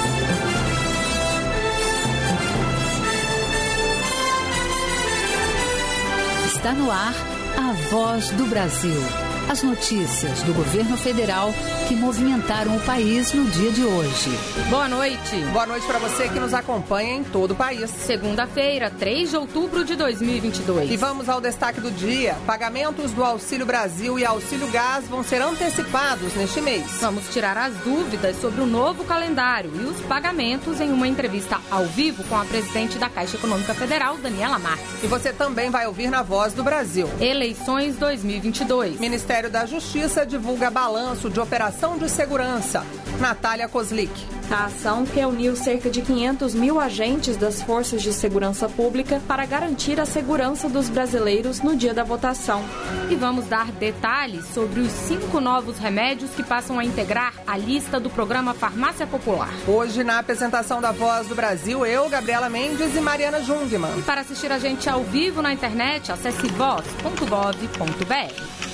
Está no ar a Voz do Brasil. As notícias do governo federal que movimentaram o país no dia de hoje. Boa noite. Boa noite para você que nos acompanha em todo o país. Segunda-feira, 3 de outubro de 2022. E vamos ao destaque do dia. Pagamentos do Auxílio Brasil e Auxílio Gás vão ser antecipados neste mês. Vamos tirar as dúvidas sobre o novo calendário e os pagamentos em uma entrevista ao vivo com a presidente da Caixa Econômica Federal, Daniela Marques. E você também vai ouvir na Voz do Brasil. Eleições 2022. Ministério da Justiça divulga balanço de operação de segurança. Natália Kozlik. A ação reuniu cerca de 500 mil agentes das forças de segurança pública para garantir a segurança dos brasileiros no dia da votação. E vamos dar detalhes sobre os 5 novos remédios que passam a integrar a lista do programa Farmácia Popular. Hoje, na apresentação da Voz do Brasil, eu, Gabriela Mendes e Mariana Jungmann. E para assistir a gente ao vivo na internet, acesse voz.gov.br.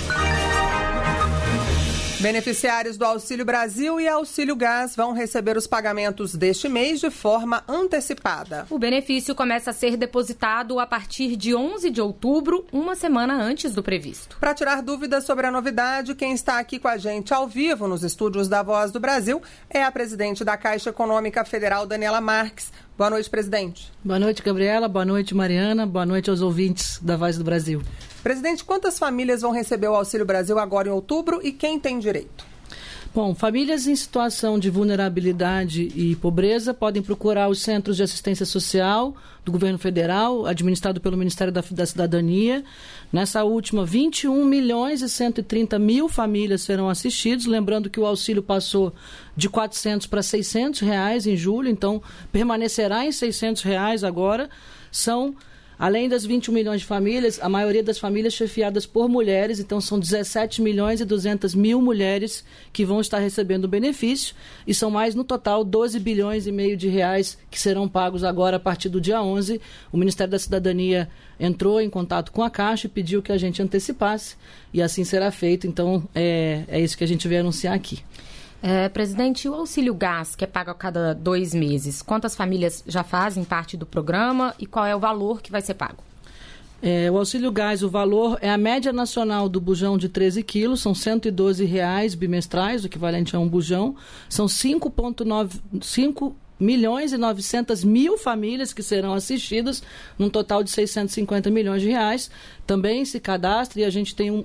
Beneficiários do Auxílio Brasil e Auxílio Gás vão receber os pagamentos deste mês de forma antecipada. O benefício começa a ser depositado a partir de 11 de outubro, uma semana antes do previsto. Para tirar dúvidas sobre a novidade, quem está aqui com a gente ao vivo nos estúdios da Voz do Brasil é a presidente da Caixa Econômica Federal, Daniela Marques. Boa noite, presidente. Boa noite, Gabriela. Boa noite, Mariana. Boa noite aos ouvintes da Voz do Brasil. Presidente, quantas famílias vão receber o Auxílio Brasil agora em outubro e quem tem direito? Bom, famílias em situação de vulnerabilidade e pobreza podem procurar os centros de assistência social do governo federal, administrado pelo Ministério da Cidadania. Nessa última, 21 milhões e 130 mil famílias serão assistidas. Lembrando que o auxílio passou de R$400 para R$600 em julho, então permanecerá em R$600 agora. Além das 21 milhões de famílias, a maioria das famílias chefiadas por mulheres, então são 17 milhões e 200 mil mulheres que vão estar recebendo o benefício e são mais no total 12 bilhões e meio de reais que serão pagos agora a partir do dia 11. O Ministério da Cidadania entrou em contato com a Caixa e pediu que a gente antecipasse e assim será feito, então é isso que a gente veio anunciar aqui. Presidente, o Auxílio Gás, que é pago a cada 2 meses, quantas famílias já fazem parte do programa e qual é o valor que vai ser pago? O Auxílio Gás, o valor é a média nacional do bujão de 13 quilos, são R$112 bimestrais, o equivalente a um bujão, são 5 milhões e 900 mil famílias que serão assistidas, num total de 650 milhões de reais. Também se cadastra e a gente tem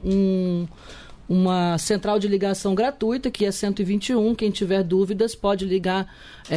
uma central de ligação gratuita, que é 121. Quem tiver dúvidas pode ligar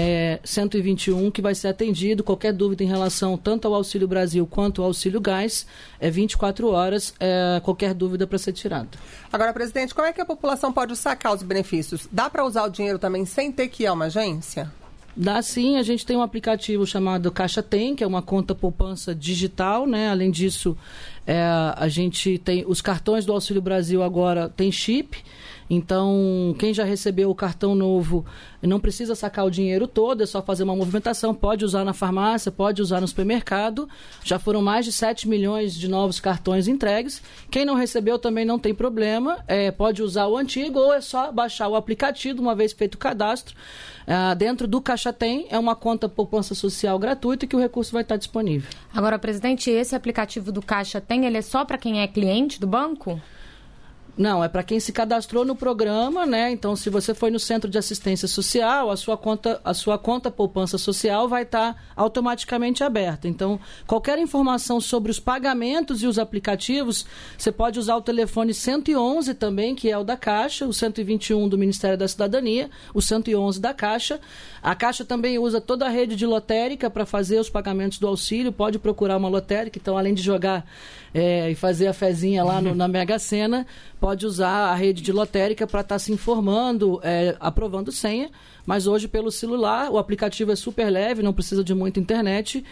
121, que vai ser atendido. Qualquer dúvida em relação tanto ao Auxílio Brasil quanto ao Auxílio Gás, 24 horas, qualquer dúvida para ser tirada. Agora, presidente, como é que a população pode sacar os benefícios? Dá para usar o dinheiro também sem ter que ir a uma agência? Dá sim, a gente tem um aplicativo chamado Caixa Tem, que é uma conta poupança digital, né? Além disso, a gente tem os cartões do Auxílio Brasil agora tem chip, então quem já recebeu o cartão novo não precisa sacar o dinheiro todo, é só fazer uma movimentação, pode usar na farmácia, pode usar no supermercado. Já foram mais de 7 milhões de novos cartões entregues. Quem não recebeu também não tem problema, pode usar o antigo ou é só baixar o aplicativo, uma vez feito o cadastro. Dentro do Caixa Tem, é uma conta poupança social gratuita que o recurso vai estar disponível. Agora, presidente, esse aplicativo do Caixa Tem, ele é só para quem é cliente do banco? Não, é para quem se cadastrou no programa, né? Então, se você foi no Centro de Assistência Social, a sua conta poupança social vai estar automaticamente aberta. Então, qualquer informação sobre os pagamentos e os aplicativos, você pode usar o telefone 111 também, que é o da Caixa, o 121 do Ministério da Cidadania, o 111 da Caixa. A Caixa também usa toda a rede de lotérica para fazer os pagamentos do auxílio, pode procurar uma lotérica, então além de jogar e fazer a fezinha lá na Mega Sena, pode usar a rede de lotérica para estar se informando, aprovando senha, mas hoje pelo celular, o aplicativo é super leve, não precisa de muita internet,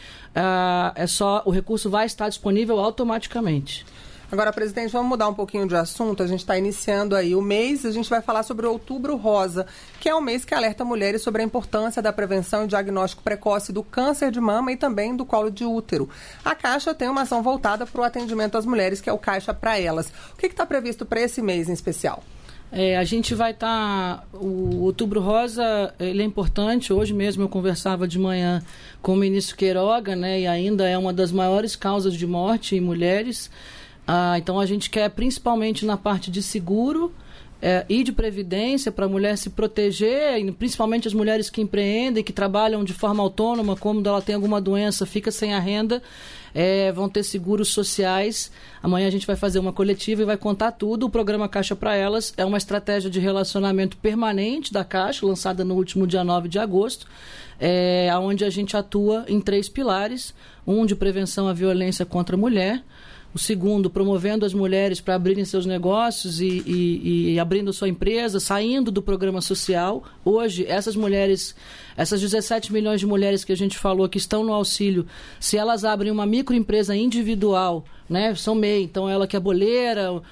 o recurso vai estar disponível automaticamente. Agora, presidente, vamos mudar um pouquinho de assunto. A gente está iniciando aí o mês, a gente vai falar sobre o Outubro Rosa, que é um mês que alerta mulheres sobre a importância da prevenção e diagnóstico precoce do câncer de mama e também do colo de útero. A Caixa tem uma ação voltada para o atendimento às mulheres, que é o Caixa para Elas. O que está previsto para esse mês em especial? A gente vai estar... O Outubro Rosa, ele é importante. Hoje mesmo eu conversava de manhã com o ministro Queiroga, né? E ainda é uma das maiores causas de morte em mulheres. Então a gente quer, principalmente na parte de seguro e de previdência, para a mulher se proteger, e principalmente as mulheres que empreendem, que trabalham de forma autônoma, como ela tem alguma doença, fica sem a renda, vão ter seguros sociais. Amanhã a gente vai fazer uma coletiva e vai contar tudo. O programa Caixa para Elas é uma estratégia de relacionamento permanente da Caixa, lançada no último dia 9 de agosto, onde a gente atua em 3 pilares: um de prevenção à violência contra a mulher, o segundo, promovendo as mulheres para abrirem seus negócios e abrindo sua empresa, saindo do programa social. Hoje, essas mulheres, essas 17 milhões de mulheres que a gente falou que estão no auxílio, se elas abrem uma microempresa individual, né, são MEI, então ela que é boleira,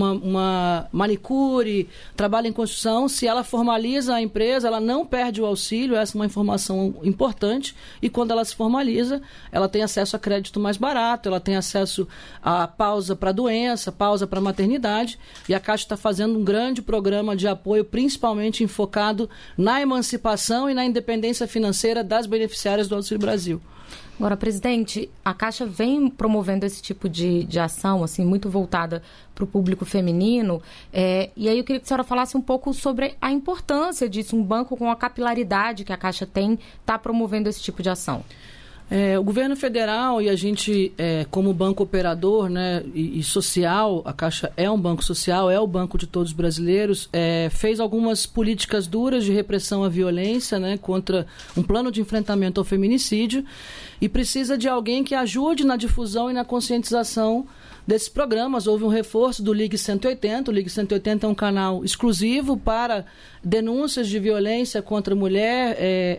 uma manicure, trabalha em construção, se ela formaliza a empresa, ela não perde o auxílio. Essa é uma informação importante. E quando ela se formaliza, ela tem acesso a crédito mais barato, ela tem acesso a pausa para doença, pausa para maternidade, e a Caixa está fazendo um grande programa de apoio, principalmente enfocado na emancipação e na independência financeira das beneficiárias do Auxílio Brasil. Agora, presidente, a Caixa vem promovendo esse tipo de ação, assim, muito voltada para o público feminino, e aí eu queria que a senhora falasse um pouco sobre a importância disso, um banco com a capilaridade que a Caixa tem, está promovendo esse tipo de ação. O governo federal e a gente, como banco operador, né, e social, a Caixa é um banco social, é o banco de todos os brasileiros, fez algumas políticas duras de repressão à violência, né, contra um plano de enfrentamento ao feminicídio, e precisa de alguém que ajude na difusão e na conscientização desses programas. Houve um reforço do Ligue 180. O Ligue 180 é um canal exclusivo para denúncias de violência contra a mulher,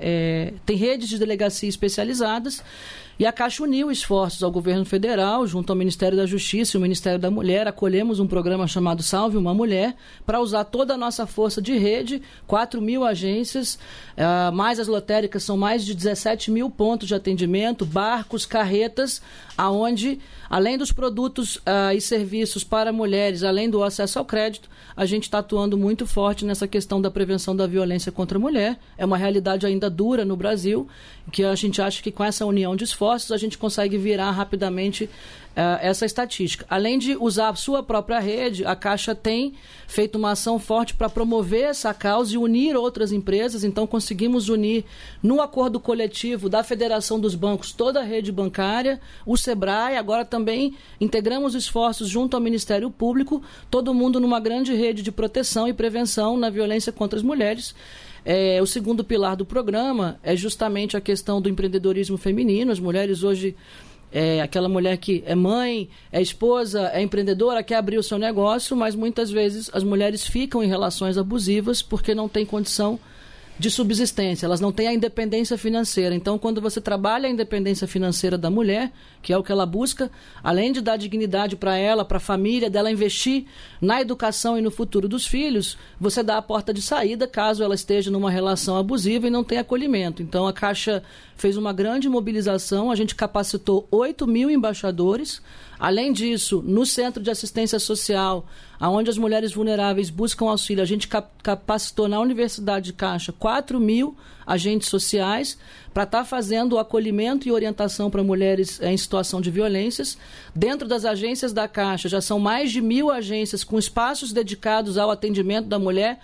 tem redes de delegacia especializadas, e a Caixa uniu esforços ao governo federal, junto ao Ministério da Justiça e o Ministério da Mulher. Acolhemos um programa chamado Salve uma Mulher, para usar toda a nossa força de rede, 4 mil agências, mais as lotéricas, são mais de 17 mil pontos de atendimento, barcos, carretas, aonde, além dos produtos e serviços para mulheres, além do acesso ao crédito, a gente está atuando muito forte nessa questão da prevenção da violência contra a mulher. É uma realidade ainda dura no Brasil, que a gente acha que com essa união de esforços a gente consegue virar rapidamente essa estatística. Além de usar a sua própria rede, a Caixa tem feito uma ação forte para promover essa causa e unir outras empresas. Então conseguimos unir no acordo coletivo da Federação dos Bancos toda a rede bancária, o Sebrae. Agora também integramos esforços junto ao Ministério Público, todo mundo numa grande rede de proteção e prevenção na violência contra as mulheres. O segundo pilar do programa é justamente a questão do empreendedorismo feminino. As mulheres hoje, aquela mulher que é mãe, é esposa, é empreendedora, quer abrir o seu negócio, mas muitas vezes as mulheres ficam em relações abusivas porque não têm condição de subsistência, elas não têm a independência financeira. Então, quando você trabalha a independência financeira da mulher, que é o que ela busca, além de dar dignidade para ela, para a família, dela investir na educação e no futuro dos filhos, você dá a porta de saída caso ela esteja numa relação abusiva e não tenha acolhimento. Então, a Caixa fez uma grande mobilização, a gente capacitou 8 mil embaixadores. Além disso, no Centro de Assistência Social, onde as mulheres vulneráveis buscam auxílio, a gente capacitou na Universidade de Caixa 4 mil agentes sociais para estar fazendo o acolhimento e orientação para mulheres em situação de violências. Dentro das agências da Caixa, já são mais de 1.000 agências com espaços dedicados ao atendimento da mulher.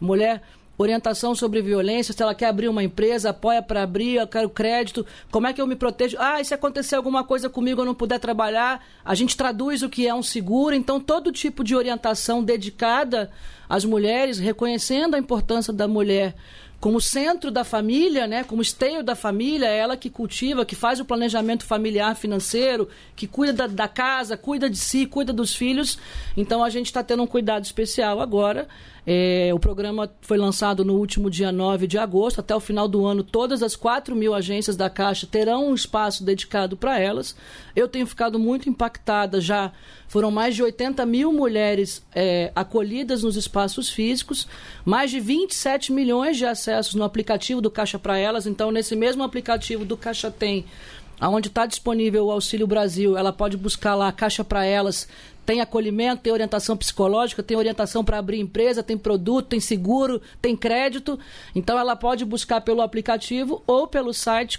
Orientação sobre violência, se ela quer abrir uma empresa, apoia para abrir, eu quero crédito, como é que eu me protejo? E se acontecer alguma coisa comigo, eu não puder trabalhar, a gente traduz o que é um seguro. Então, todo tipo de orientação dedicada às mulheres, reconhecendo a importância da mulher como centro da família, né, como esteio da família, é ela que cultiva, que faz o planejamento familiar financeiro, que cuida da casa, cuida de si, cuida dos filhos. Então, a gente está tendo um cuidado especial agora. O programa foi lançado no último dia 9 de agosto. Até o final do ano, todas as 4 mil agências da Caixa terão um espaço dedicado para elas. Eu tenho ficado muito impactada. Já foram mais de 80 mil mulheres acolhidas nos espaços físicos, mais de 27 milhões de acessos no aplicativo do Caixa para Elas. Então, nesse mesmo aplicativo do Caixa Tem, onde está disponível o Auxílio Brasil, ela pode buscar lá Caixa para Elas, tem acolhimento, tem orientação psicológica, tem orientação para abrir empresa, tem produto, tem seguro, tem crédito. Então ela pode buscar pelo aplicativo ou pelo site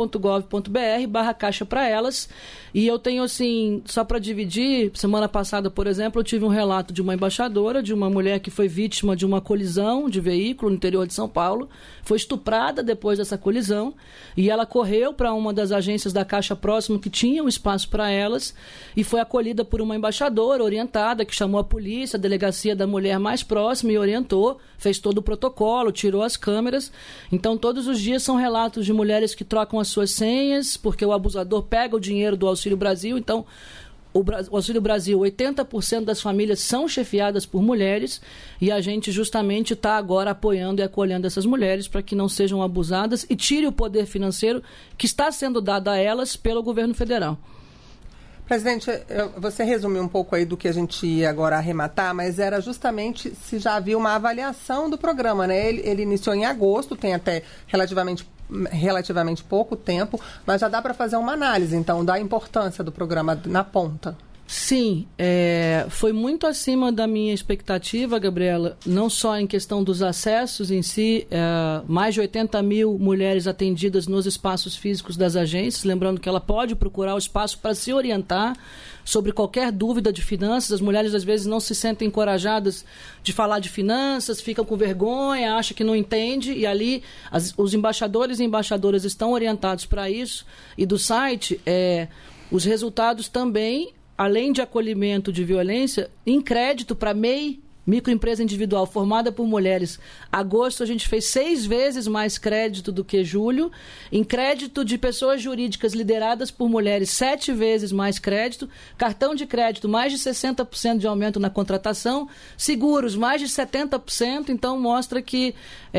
caixa.gov.br/caixa para elas. E eu tenho, assim, só para dividir, semana passada, por exemplo, eu tive um relato de uma embaixadora, de uma mulher que foi vítima de uma colisão de veículo no interior de São Paulo, foi estuprada depois dessa colisão, e ela correu para uma das agências da Caixa próximo que tinha um espaço para elas, e foi acolhida por uma embaixadora orientada, que chamou a polícia, a delegacia da mulher mais próxima e orientou, fez todo o protocolo, tirou as câmeras. Então, todos os dias são relatos de mulheres que trocam as suas senhas, porque o abusador pega o dinheiro do Auxílio Brasil. Então, o Auxílio Brasil, 80% das famílias são chefiadas por mulheres, e a gente justamente está agora apoiando e acolhendo essas mulheres para que não sejam abusadas e tire o poder financeiro que está sendo dado a elas pelo governo federal. Presidente, você resumiu um pouco aí do que a gente ia agora arrematar, mas era justamente se já havia uma avaliação do programa, né? Ele iniciou em agosto, tem até relativamente pouco tempo, mas já dá para fazer uma análise, então, da importância do programa na ponta. Sim, foi muito acima da minha expectativa, Gabriela, não só em questão dos acessos em si, mais de 80 mil mulheres atendidas nos espaços físicos das agências, lembrando que ela pode procurar o espaço para se orientar sobre qualquer dúvida de finanças. As mulheres às vezes não se sentem encorajadas de falar de finanças, ficam com vergonha, acham que não entende, e ali os embaixadores e embaixadoras estão orientados para isso, e do site, os resultados também, além de acolhimento de violência, em crédito para MEI, microempresa individual formada por mulheres. Agosto a gente fez 6 vezes mais crédito do que julho. Em crédito de pessoas jurídicas lideradas por mulheres, 7 vezes mais crédito. Cartão de crédito, mais de 60% de aumento na contratação. Seguros, mais de 70%. Então mostra que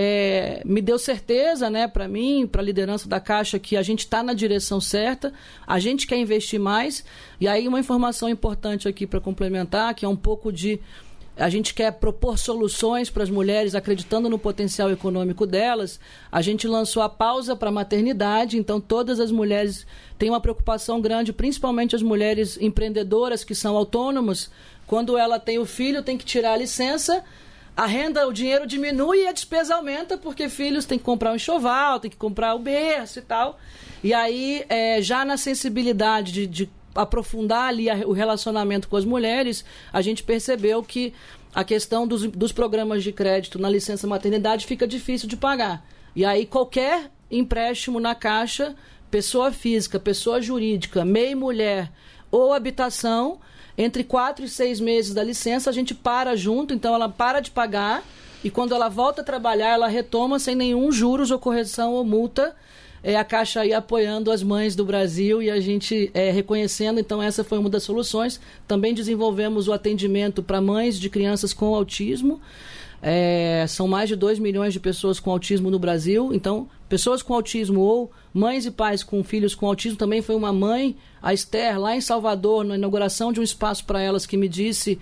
me deu certeza, né, para mim, para a liderança da Caixa, que a gente está na direção certa. A gente quer investir mais. E aí uma informação importante aqui para complementar, que é um pouco de... A gente quer propor soluções para as mulheres, acreditando no potencial econômico delas. A gente lançou a pausa para a maternidade, então todas as mulheres têm uma preocupação grande, principalmente as mulheres empreendedoras que são autônomas. Quando ela tem o filho, tem que tirar a licença, a renda, o dinheiro diminui e a despesa aumenta, porque filhos têm que comprar um enxoval, tem que comprar o berço e tal. E aí, já na sensibilidade de aprofundar ali o relacionamento com as mulheres, a gente percebeu que a questão dos programas de crédito na licença maternidade fica difícil de pagar. E aí qualquer empréstimo na Caixa, pessoa física, pessoa jurídica, MEI mulher ou habitação, entre 4 e 6 meses da licença, a gente para junto, então ela para de pagar, e quando ela volta a trabalhar, ela retoma sem nenhum juros ou correção ou multa. A Caixa aí apoiando as mães do Brasil e a gente reconhecendo. Então essa foi uma das soluções. Também desenvolvemos o atendimento para mães de crianças com autismo. São mais de 2 milhões de pessoas com autismo no Brasil. Então, pessoas com autismo ou mães e pais com filhos com autismo. Também foi uma mãe, a Esther, lá em Salvador, na inauguração de um espaço para elas, que me disse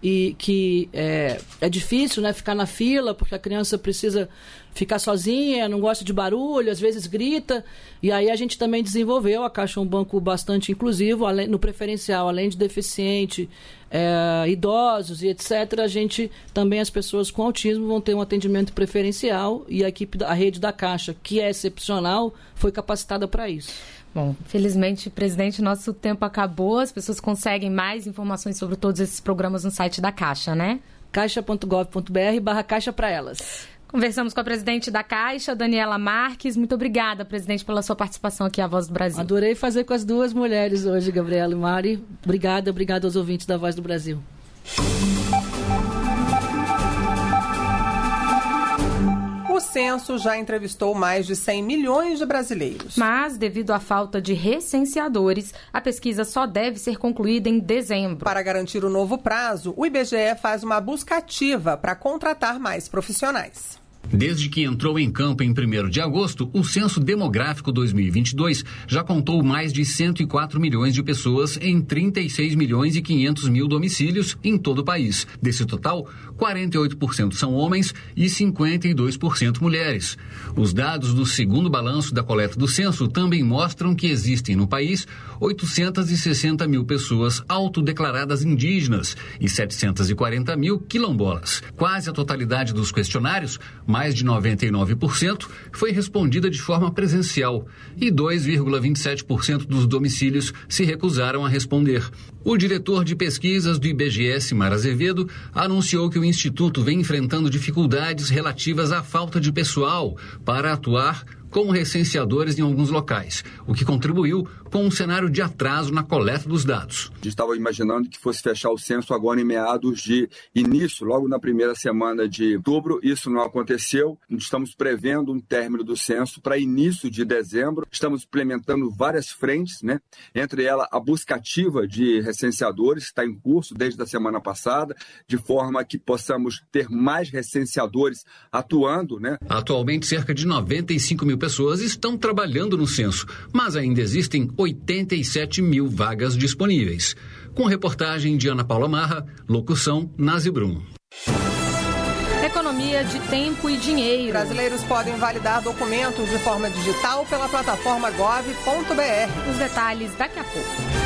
que é difícil, né, ficar na fila, porque a criança precisa ficar sozinha, não gosta de barulho, às vezes grita. E aí a gente também desenvolveu, a Caixa é um banco bastante inclusivo, no preferencial, além de deficiente, idosos e etc., a gente também, as pessoas com autismo vão ter um atendimento preferencial, e a rede da Caixa, que é excepcional, foi capacitada para isso. Bom, felizmente, presidente, nosso tempo acabou. As pessoas conseguem mais informações sobre todos esses programas no site da Caixa, né? caixa.gov.br/caixa para elas. Conversamos com a presidente da Caixa, Daniela Marques. Muito obrigada, presidente, pela sua participação aqui à Voz do Brasil. Adorei fazer com as duas mulheres hoje, Gabriela e Mari. Obrigada aos ouvintes da Voz do Brasil. O censo já entrevistou mais de 100 milhões de brasileiros. Mas, devido à falta de recenseadores, a pesquisa só deve ser concluída em dezembro. Para garantir o novo prazo, o IBGE faz uma busca ativa para contratar mais profissionais. Desde que entrou em campo em 1º de agosto, o Censo Demográfico 2022 já contou mais de 104 milhões de pessoas em 36 milhões e 500 mil domicílios em todo o país. Desse total, 48% são homens e 52% mulheres. Os dados do segundo balanço da coleta do censo também mostram que existem no país 860 mil pessoas autodeclaradas indígenas e 740 mil quilombolas. Quase a totalidade dos questionários, mais de 99%, foi respondida de forma presencial e 2,27% dos domicílios se recusaram a responder. O diretor de pesquisas do IBGE, Simar Azevedo, anunciou que o Instituto vem enfrentando dificuldades relativas à falta de pessoal para atuar como recenseadores em alguns locais, o que contribuiu com um cenário de atraso na coleta dos dados. A gente estava imaginando que fosse fechar o censo agora em meados de início, logo na primeira semana de outubro. Isso não aconteceu. Estamos prevendo um término do censo para início de dezembro. Estamos implementando várias frentes, né? Entre elas a busca ativa de recenseadores, que está em curso desde a semana passada, de forma que possamos ter mais recenseadores atuando, né? Atualmente, cerca de 95 mil pessoas estão trabalhando no censo, mas ainda existem 87 mil vagas disponíveis. Com reportagem de Ana Paula Marra, locução Nazi Brum. Economia de tempo e dinheiro. Brasileiros podem validar documentos de forma digital pela plataforma gov.br. Os detalhes daqui a pouco.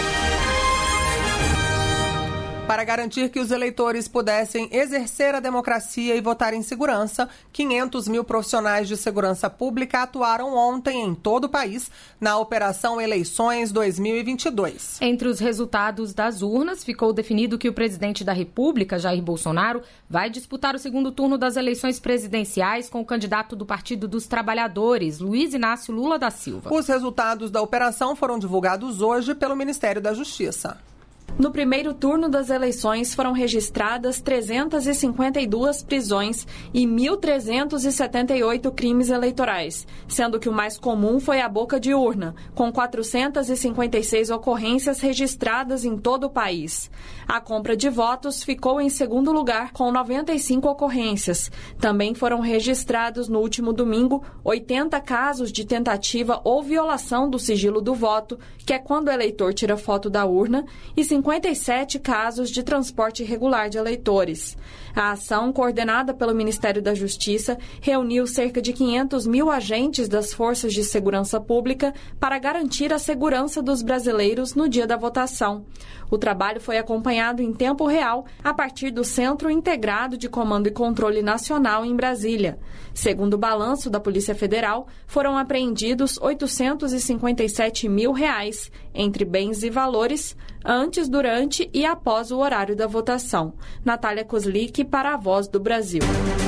Para garantir que os eleitores pudessem exercer a democracia e votar em segurança, 500 mil profissionais de segurança pública atuaram ontem em todo o país na Operação Eleições 2022. Entre os resultados das urnas, ficou definido que o presidente da República, Jair Bolsonaro, vai disputar o segundo turno das eleições presidenciais com o candidato do Partido dos Trabalhadores, Luiz Inácio Lula da Silva. Os resultados da operação foram divulgados hoje pelo Ministério da Justiça. No primeiro turno das eleições foram registradas 352 prisões e 1.378 crimes eleitorais, sendo que o mais comum foi a boca de urna, com 456 ocorrências registradas em todo o país. A compra de votos ficou em segundo lugar, com 95 ocorrências. Também foram registrados no último domingo 80 casos de tentativa ou violação do sigilo do voto, que é quando o eleitor tira foto da urna, e 57 casos de transporte irregular de eleitores. A ação, coordenada pelo Ministério da Justiça, reuniu cerca de 500 mil agentes das forças de segurança pública para garantir a segurança dos brasileiros no dia da votação. O trabalho foi acompanhado em tempo real a partir do Centro Integrado de Comando e Controle Nacional em Brasília. Segundo o balanço da Polícia Federal, foram apreendidos R$ 857 mil entre bens e valores antes, durante e após o horário da votação. Natália Kozlik para a Voz do Brasil.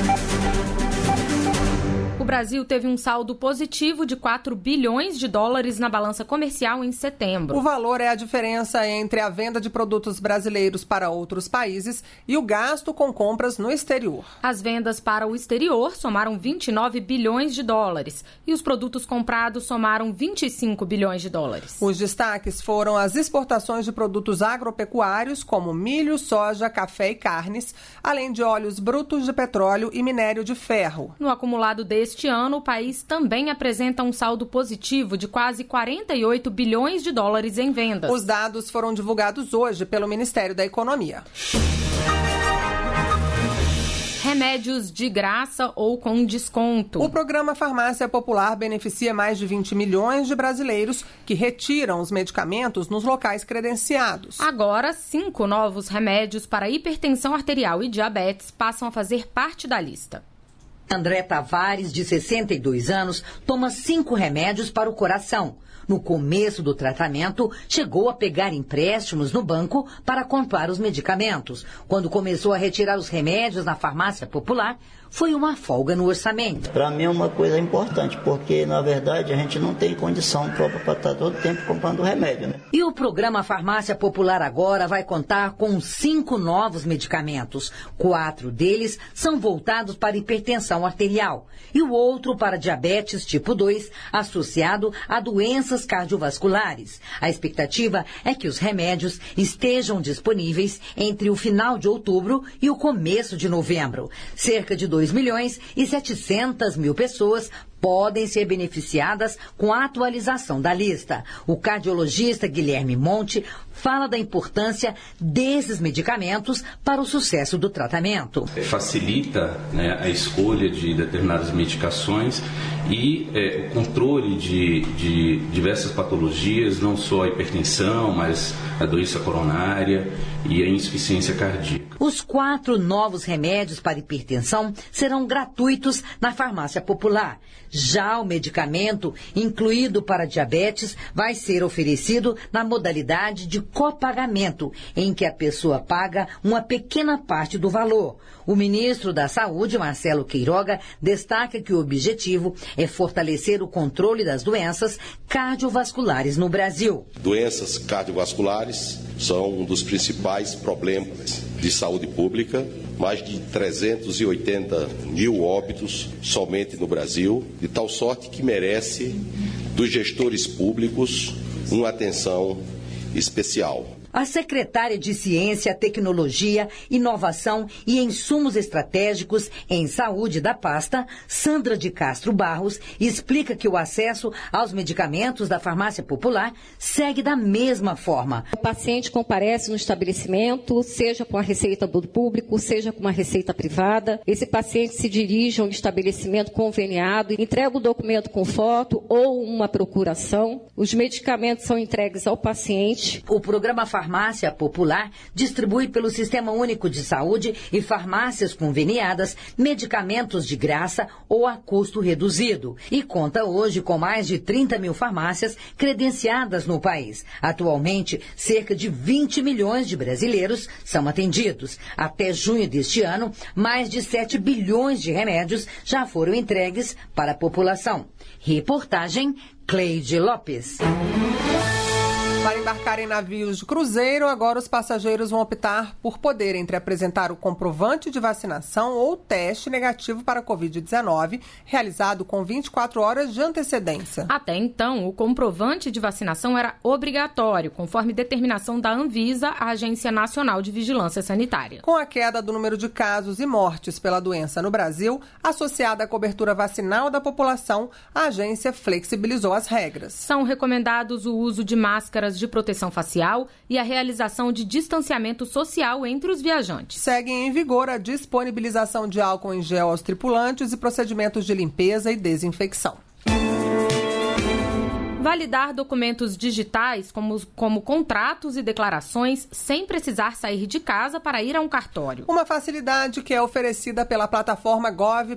O Brasil teve um saldo positivo de 4 bilhões de dólares na balança comercial em setembro. O valor é a diferença entre a venda de produtos brasileiros para outros países e o gasto com compras no exterior. As vendas para o exterior somaram 29 bilhões de dólares e os produtos comprados somaram 25 bilhões de dólares. Os destaques foram as exportações de produtos agropecuários, como milho, soja, café e carnes, além de óleos brutos de petróleo e minério de ferro. No acumulado deste ano, o país também apresenta um saldo positivo de quase 48 bilhões de dólares em vendas. Os dados foram divulgados hoje pelo Ministério da Economia. Remédios de graça ou com desconto. O programa Farmácia Popular beneficia mais de 20 milhões de brasileiros que retiram os medicamentos nos locais credenciados. Agora, 5 novos remédios para hipertensão arterial e diabetes passam a fazer parte da lista. André Tavares, de 62 anos, toma 5 remédios para o coração. No começo do tratamento, chegou a pegar empréstimos no banco para comprar os medicamentos. Quando começou a retirar os remédios na farmácia popular, foi uma folga no orçamento. Para mim é uma coisa importante, porque, na verdade, a gente não tem condição própria para estar todo tempo comprando remédio, né? E o programa Farmácia Popular agora vai contar com 5 novos medicamentos. 4 deles são voltados para hipertensão arterial e o outro para diabetes tipo 2, associado a doenças cardiovasculares. A expectativa é que os remédios estejam disponíveis entre o final de outubro e o começo de novembro. Cerca de 2 2.700.000 pessoas podem ser beneficiadas com a atualização da lista. O cardiologista Guilherme Monte fala da importância desses medicamentos para o sucesso do tratamento. Facilita, né, a escolha de determinadas medicações e o controle de diversas patologias, não só a hipertensão, mas a doença coronária e a insuficiência cardíaca. Os 4 novos remédios para hipertensão serão gratuitos na farmácia popular. Já o medicamento, incluído para diabetes, vai ser oferecido na modalidade de copagamento, em que a pessoa paga uma pequena parte do valor. O ministro da Saúde, Marcelo Queiroga, destaca que o objetivo é fortalecer o controle das doenças cardiovasculares no Brasil. Doenças cardiovasculares são um dos principais problemas de saúde pública. Mais de 380 mil óbitos somente no Brasil, de tal sorte que merece dos gestores públicos uma atenção especial. A secretária de Ciência, Tecnologia, Inovação e Insumos Estratégicos em Saúde da pasta, Sandra de Castro Barros, explica que o acesso aos medicamentos da farmácia popular segue da mesma forma. O paciente comparece no estabelecimento, seja com a receita do público, seja com uma receita privada. Esse paciente se dirige a um estabelecimento conveniado, entrega o documento com foto ou uma procuração. Os medicamentos são entregues ao paciente. O programa Farmácia Popular distribui pelo Sistema Único de Saúde e farmácias conveniadas medicamentos de graça ou a custo reduzido e conta hoje com mais de 30 mil farmácias credenciadas no país. Atualmente, cerca de 20 milhões de brasileiros são atendidos. Até junho deste ano, mais de 7 bilhões de remédios já foram entregues para a população. Reportagem Cleide Lopes. Para embarcar em navios de cruzeiro, agora os passageiros vão optar por poder entre apresentar o comprovante de vacinação ou teste negativo para a Covid-19, realizado com 24 horas de antecedência. Até então, o comprovante de vacinação era obrigatório, conforme determinação da Anvisa, a Agência Nacional de Vigilância Sanitária. Com a queda do número de casos e mortes pela doença no Brasil, associada à cobertura vacinal da população, a agência flexibilizou as regras. São recomendados o uso de máscaras de proteção facial e a realização de distanciamento social entre os viajantes. Seguem em vigor a disponibilização de álcool em gel aos tripulantes e procedimentos de limpeza e desinfecção. Validar documentos digitais, como contratos e declarações, sem precisar sair de casa para ir a um cartório. Uma facilidade que é oferecida pela plataforma gov.br,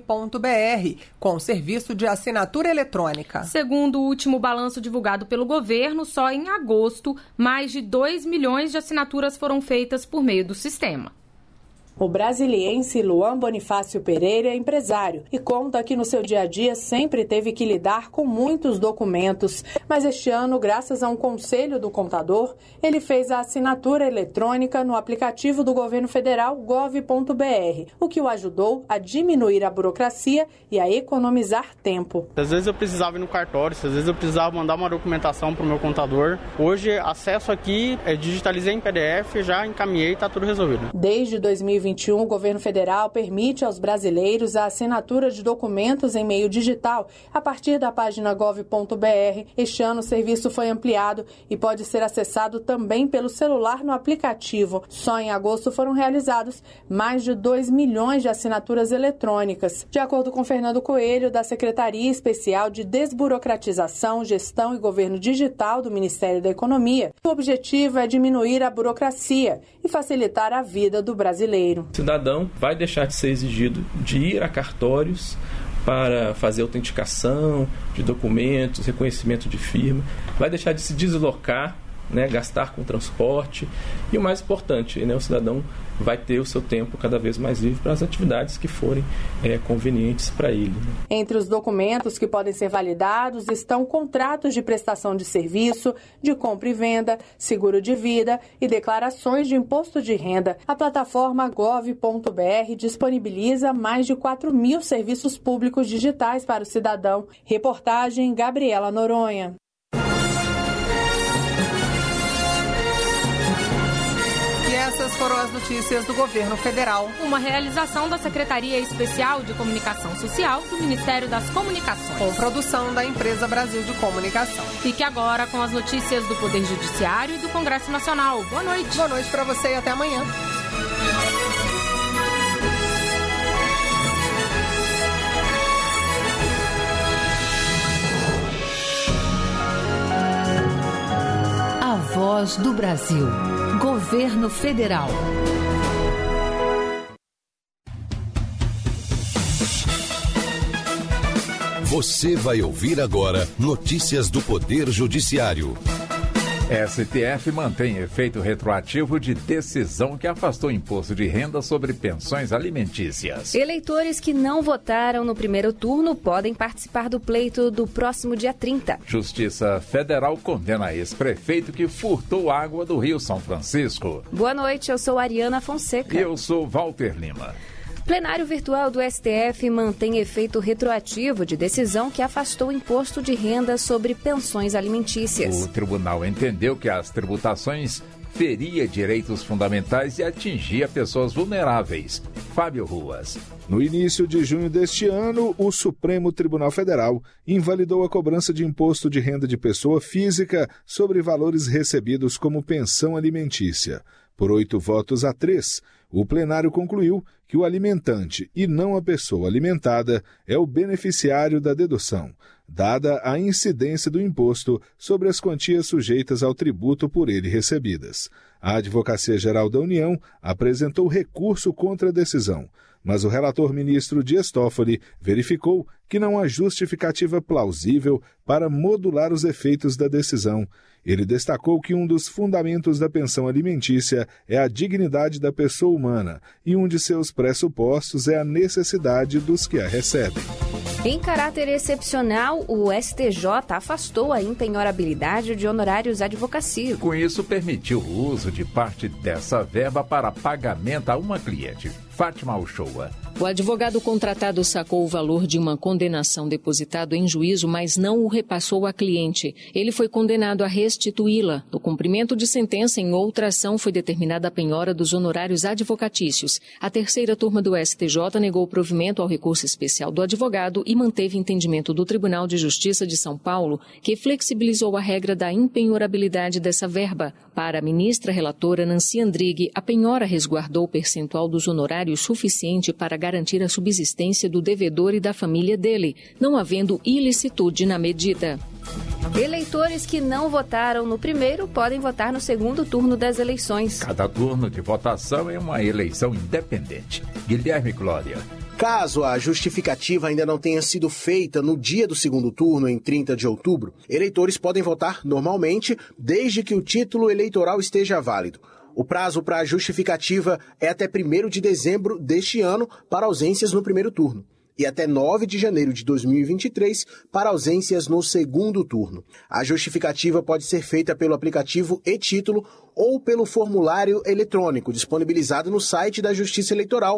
com serviço de assinatura eletrônica. Segundo o último balanço divulgado pelo governo, só em agosto, mais de 2 milhões de assinaturas foram feitas por meio do sistema. O brasiliense Luan Bonifácio Pereira é empresário e conta que no seu dia a dia sempre teve que lidar com muitos documentos. Mas este ano, graças a um conselho do contador, ele fez a assinatura eletrônica no aplicativo do governo federal gov.br, o que o ajudou a diminuir a burocracia e a economizar tempo. Às vezes eu precisava ir no cartório, às vezes eu precisava mandar uma documentação para o meu contador. Hoje, acesso aqui, digitalizei em PDF, já encaminhei e está tudo resolvido. Desde 2021, o governo federal permite aos brasileiros a assinatura de documentos em meio digital a partir da página gov.br. Este ano o serviço foi ampliado e pode ser acessado também pelo celular no aplicativo. Só em agosto foram realizados mais de 2 milhões de assinaturas eletrônicas. De acordo com Fernando Coelho, da Secretaria Especial de Desburocratização, Gestão e Governo Digital do Ministério da Economia, o objetivo é diminuir a burocracia e facilitar a vida do brasileiro. O cidadão vai deixar de ser exigido de ir a cartórios para fazer autenticação de documentos, reconhecimento de firma, vai deixar de se deslocar, gastar com transporte e o mais importante, o cidadão vai ter o seu tempo cada vez mais livre para as atividades que forem convenientes para ele. Entre os documentos que podem ser validados estão contratos de prestação de serviço, de compra e venda, seguro de vida e declarações de imposto de renda. A plataforma gov.br disponibiliza mais de 4 mil serviços públicos digitais para o cidadão. Reportagem Gabriela Noronha. Essas foram as notícias do Governo Federal. Uma realização da Secretaria Especial de Comunicação Social do Ministério das Comunicações. Com produção da Empresa Brasil de Comunicação. Fique agora com as notícias do Poder Judiciário e do Congresso Nacional. Boa noite. Boa noite para você e até amanhã. A Voz do Brasil. Governo Federal. Você vai ouvir agora notícias do Poder Judiciário. STF mantém efeito retroativo de decisão que afastou imposto de renda sobre pensões alimentícias. Eleitores que não votaram no primeiro turno podem participar do pleito do próximo dia 30. Justiça Federal condena ex-prefeito que furtou água do Rio São Francisco. Boa noite, eu sou Ariana Fonseca. E eu sou Walter Lima. Plenário virtual do STF mantém efeito retroativo de decisão que afastou o imposto de renda sobre pensões alimentícias. O tribunal entendeu que as tributações feria direitos fundamentais e atingia pessoas vulneráveis. Fábio Ruas. No início de junho deste ano, o Supremo Tribunal Federal invalidou a cobrança de imposto de renda de pessoa física sobre valores recebidos como pensão alimentícia. Por 8-3, o plenário concluiu que o alimentante e não a pessoa alimentada é o beneficiário da dedução, dada a incidência do imposto sobre as quantias sujeitas ao tributo por ele recebidas. A Advocacia Geral da União apresentou recurso contra a decisão, mas o relator ministro Dias Toffoli verificou que não há justificativa plausível para modular os efeitos da decisão. Ele destacou que um dos fundamentos da pensão alimentícia é a dignidade da pessoa humana e um de seus pressupostos é a necessidade dos que a recebem. Em caráter excepcional, o STJ afastou a impenhorabilidade de honorários advocacia. Com isso, permitiu o uso de parte dessa verba para pagamento a uma cliente. Fátima Uchoa. O advogado contratado sacou o valor de uma condenação depositado em juízo, mas não o repassou à cliente. Ele foi condenado a restituí-la. No cumprimento de sentença, em outra ação, foi determinada a penhora dos honorários advocatícios. A terceira turma do STJ negou o provimento ao recurso especial do advogado e manteve entendimento do Tribunal de Justiça de São Paulo, que flexibilizou a regra da impenhorabilidade dessa verba. Para a ministra relatora Nancy Andrighi, a penhora resguardou o percentual dos honorários suficiente para garantir a subsistência do devedor e da família dele, não havendo ilicitude na medida. Eleitores que não votaram no primeiro podem votar no segundo turno das eleições. Cada turno de votação é uma eleição independente. Guilherme Glória. Caso a justificativa ainda não tenha sido feita no dia do segundo turno, em 30 de outubro, eleitores podem votar normalmente, desde que o título eleitoral esteja válido. O prazo para a justificativa é até 1º de dezembro deste ano para ausências no primeiro turno e até 9 de janeiro de 2023 para ausências no segundo turno. A justificativa pode ser feita pelo aplicativo e-Título ou pelo formulário eletrônico disponibilizado no site da Justiça Eleitoral,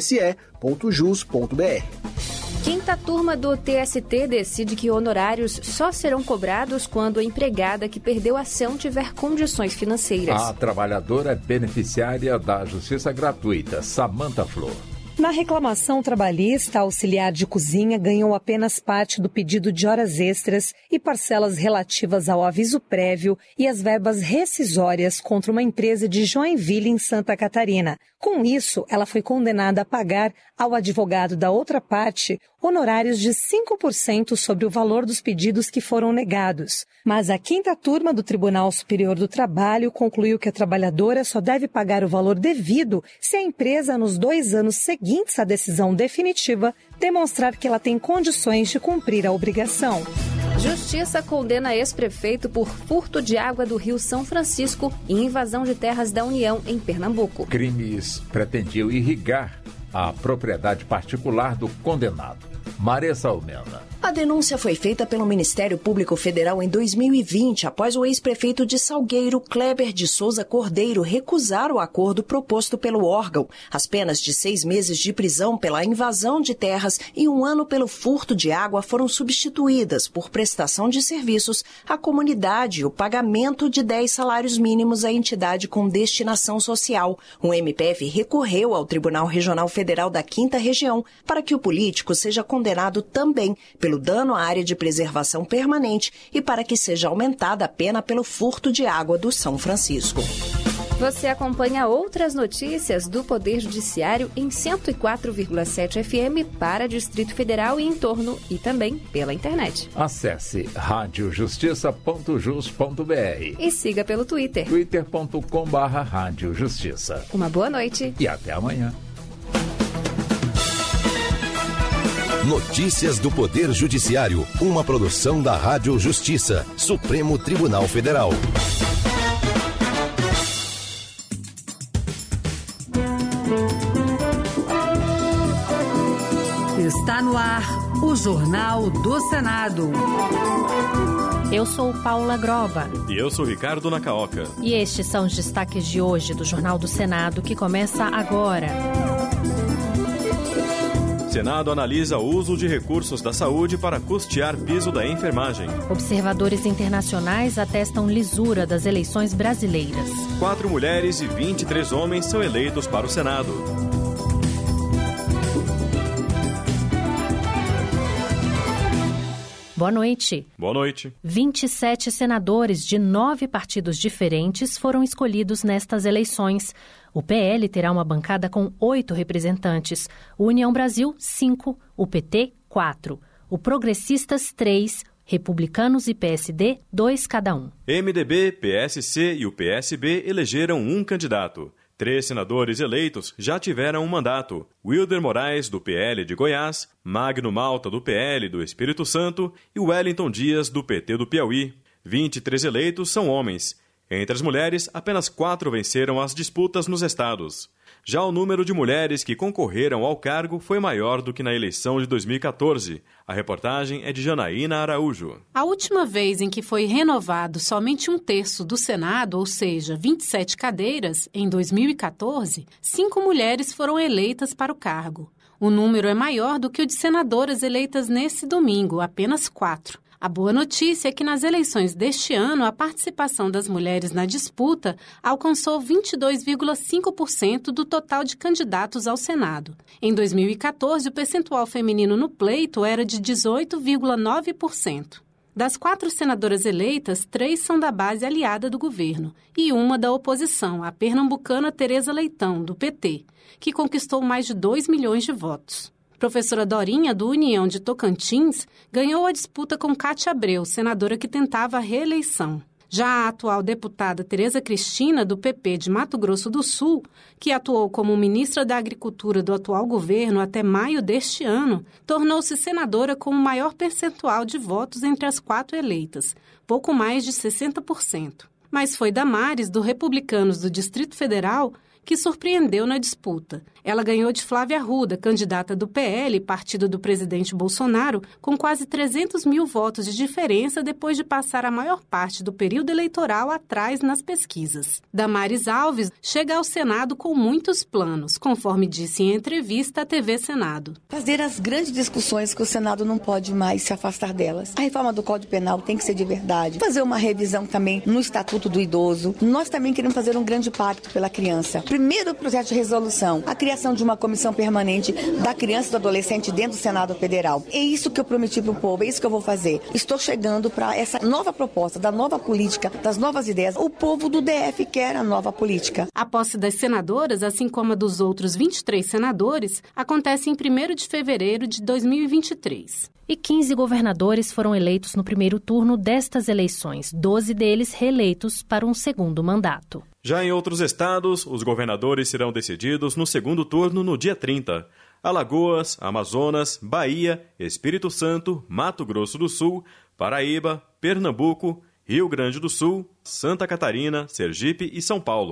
tse.jus.br. Quinta turma do TST decide que honorários só serão cobrados quando a empregada que perdeu a ação tiver condições financeiras. A trabalhadora é beneficiária da justiça gratuita, Samanta Flor. Na reclamação trabalhista, a auxiliar de cozinha ganhou apenas parte do pedido de horas extras e parcelas relativas ao aviso prévio e as verbas rescisórias contra uma empresa de Joinville, em Santa Catarina. Com isso, ela foi condenada a pagar ao advogado da outra parte honorários de 5% sobre o valor dos pedidos que foram negados. Mas a quinta turma do Tribunal Superior do Trabalho concluiu que a trabalhadora só deve pagar o valor devido se a empresa, nos 2 anos seguintes à decisão definitiva, demonstrar que ela tem condições de cumprir a obrigação. Justiça condena ex-prefeito por furto de água do Rio São Francisco e invasão de terras da União em Pernambuco. Crimes pretendiam irrigar a propriedade particular do condenado. Maressa Almena. A denúncia foi feita pelo Ministério Público Federal em 2020, após o ex-prefeito de Salgueiro, Kleber de Souza Cordeiro, recusar o acordo proposto pelo órgão. As penas de 6 meses de prisão pela invasão de terras e 1 ano pelo furto de água foram substituídas por prestação de serviços à comunidade e o pagamento de 10 salários mínimos à entidade com destinação social. O MPF recorreu ao Tribunal Regional Federal da 5ª Região para que o político seja condenado também pelo dano à área de preservação permanente e para que seja aumentada a pena pelo furto de água do São Francisco. Você acompanha outras notícias do Poder Judiciário em 104,7 FM para Distrito Federal e em torno e também pela internet. Acesse radiojustiça.jus.br e siga pelo Twitter. twitter.com/radiojustiça. Uma boa noite e até amanhã. Notícias do Poder Judiciário, uma produção da Rádio Justiça, Supremo Tribunal Federal. Está no ar o Jornal do Senado. Eu sou Paula Groba. E eu sou Ricardo Nacaoca. E estes são os destaques de hoje do Jornal do Senado, que começa agora. Senado analisa o uso de recursos da saúde para custear piso da enfermagem. Observadores internacionais atestam lisura das eleições brasileiras. 4 mulheres e 23 homens são eleitos para o Senado. Boa noite. Boa noite. 27 senadores de 9 partidos diferentes foram escolhidos nestas eleições. O PL terá uma bancada com 8 representantes, o União Brasil, 5, o PT, 4, o Progressistas, 3, Republicanos e PSD, 2 cada um. MDB, PSC e o PSB elegeram um candidato. 3 senadores eleitos já tiveram um mandato: Wilder Moraes, do PL de Goiás, Magno Malta, do PL do Espírito Santo e Wellington Dias, do PT do Piauí. 23 eleitos são homens. Entre as mulheres, apenas 4 venceram as disputas nos estados. Já o número de mulheres que concorreram ao cargo foi maior do que na eleição de 2014. A reportagem é de Janaína Araújo. A última vez em que foi renovado somente 1/3 do Senado, ou seja, 27 cadeiras, em 2014, 5 mulheres foram eleitas para o cargo. O número é maior do que o de senadoras eleitas nesse domingo, apenas 4. A boa notícia é que nas eleições deste ano, a participação das mulheres na disputa alcançou 22,5% do total de candidatos ao Senado. Em 2014, o percentual feminino no pleito era de 18,9%. Das 4 senadoras eleitas, 3 são da base aliada do governo e uma da oposição, a pernambucana Tereza Leitão, do PT, que conquistou mais de 2 milhões de votos. Professora Dorinha, do União de Tocantins, ganhou a disputa com Cátia Abreu, senadora que tentava a reeleição. Já a atual deputada Tereza Cristina, do PP de Mato Grosso do Sul, que atuou como ministra da Agricultura do atual governo até maio deste ano, tornou-se senadora com o maior percentual de votos entre as 4 eleitas, pouco mais de 60%. Mas foi Damares, do Republicanos do Distrito Federal, que surpreendeu na disputa. Ela ganhou de Flávia Arruda, candidata do PL, partido do presidente Bolsonaro, com quase 300 mil votos de diferença depois de passar a maior parte do período eleitoral atrás nas pesquisas. Damares Alves chega ao Senado com muitos planos, conforme disse em entrevista à TV Senado. Fazer as grandes discussões que o Senado não pode mais se afastar delas. A reforma do Código Penal tem que ser de verdade. Fazer uma revisão também no Estatuto do Idoso. Nós também queremos fazer um grande pacto pela criança. Primeiro projeto de resolução, a criação de uma comissão permanente da criança e do adolescente dentro do Senado Federal. É isso que eu prometi para o povo, é isso que eu vou fazer. Estou chegando para essa nova proposta, da nova política, das novas ideias. O povo do DF quer a nova política. A posse das senadoras, assim como a dos outros 23 senadores, acontece em 1º de fevereiro de 2023. E 15 governadores foram eleitos no primeiro turno destas eleições, 12 deles reeleitos para um segundo mandato. Já em outros estados, os governadores serão decididos no segundo turno no dia 30. Alagoas, Amazonas, Bahia, Espírito Santo, Mato Grosso do Sul, Paraíba, Pernambuco, Rio Grande do Sul, Santa Catarina, Sergipe e São Paulo.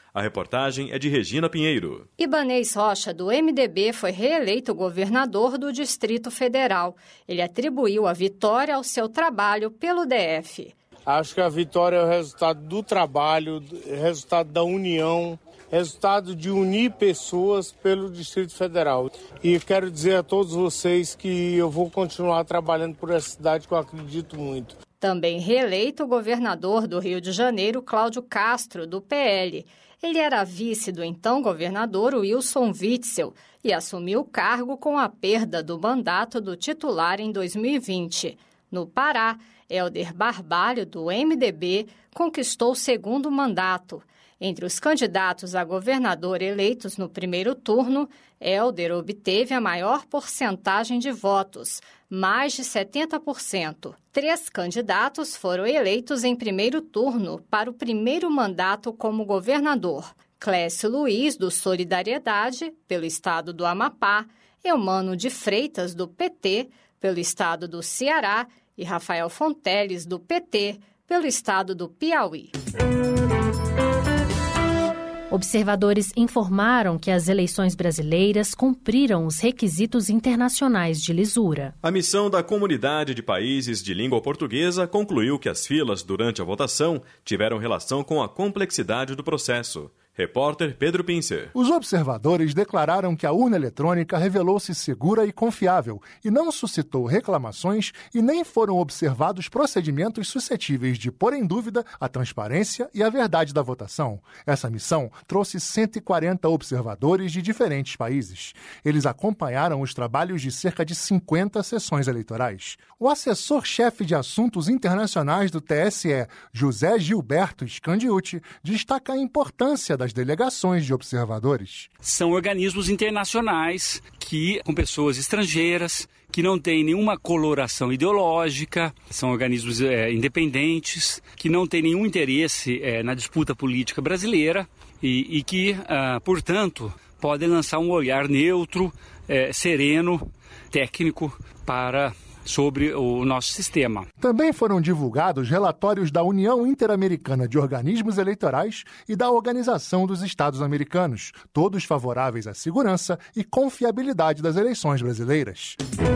A reportagem é de Regina Pinheiro. Ibanez Rocha, do MDB, foi reeleito governador do Distrito Federal. Ele atribuiu a vitória ao seu trabalho pelo DF. Acho que a vitória é o resultado do trabalho, resultado da união, resultado de unir pessoas pelo Distrito Federal. E quero dizer a todos vocês que eu vou continuar trabalhando por essa cidade que eu acredito muito. Também reeleito o governador do Rio de Janeiro, Cláudio Castro, do PL. Ele era vice do então governador Wilson Witzel e assumiu o cargo com a perda do mandato do titular em 2020. No Pará, Helder Barbalho, do MDB, conquistou o segundo mandato. Entre os candidatos a governador eleitos no primeiro turno, Helder obteve a maior porcentagem de votos, mais de 70%. 3 candidatos foram eleitos em primeiro turno para o primeiro mandato como governador. Clécio Luiz, do Solidariedade, pelo estado do Amapá, Eumano de Freitas, do PT, pelo estado do Ceará, e Rafael Fonteles, do PT, pelo estado do Piauí. Observadores informaram que as eleições brasileiras cumpriram os requisitos internacionais de lisura. A missão da Comunidade de Países de Língua Portuguesa concluiu que as filas durante a votação tiveram relação com a complexidade do processo. Repórter Pedro Pincer. Os observadores declararam que a urna eletrônica revelou-se segura e confiável e não suscitou reclamações e nem foram observados procedimentos suscetíveis de pôr em dúvida a transparência e a verdade da votação. Essa missão trouxe 140 observadores de diferentes países. Eles acompanharam os trabalhos de cerca de 50 sessões eleitorais. O assessor-chefe de assuntos internacionais do TSE, José Gilberto Scandiuti, destaca a importância das delegações de observadores. São organismos internacionais com pessoas estrangeiras, que não têm nenhuma coloração ideológica, são organismos independentes, que não têm nenhum interesse na disputa política brasileira e que, portanto, podem lançar um olhar neutro, sereno, técnico sobre o nosso sistema. Também foram divulgados relatórios da União Interamericana de Organismos Eleitorais e da Organização dos Estados Americanos, todos favoráveis à segurança e confiabilidade das eleições brasileiras.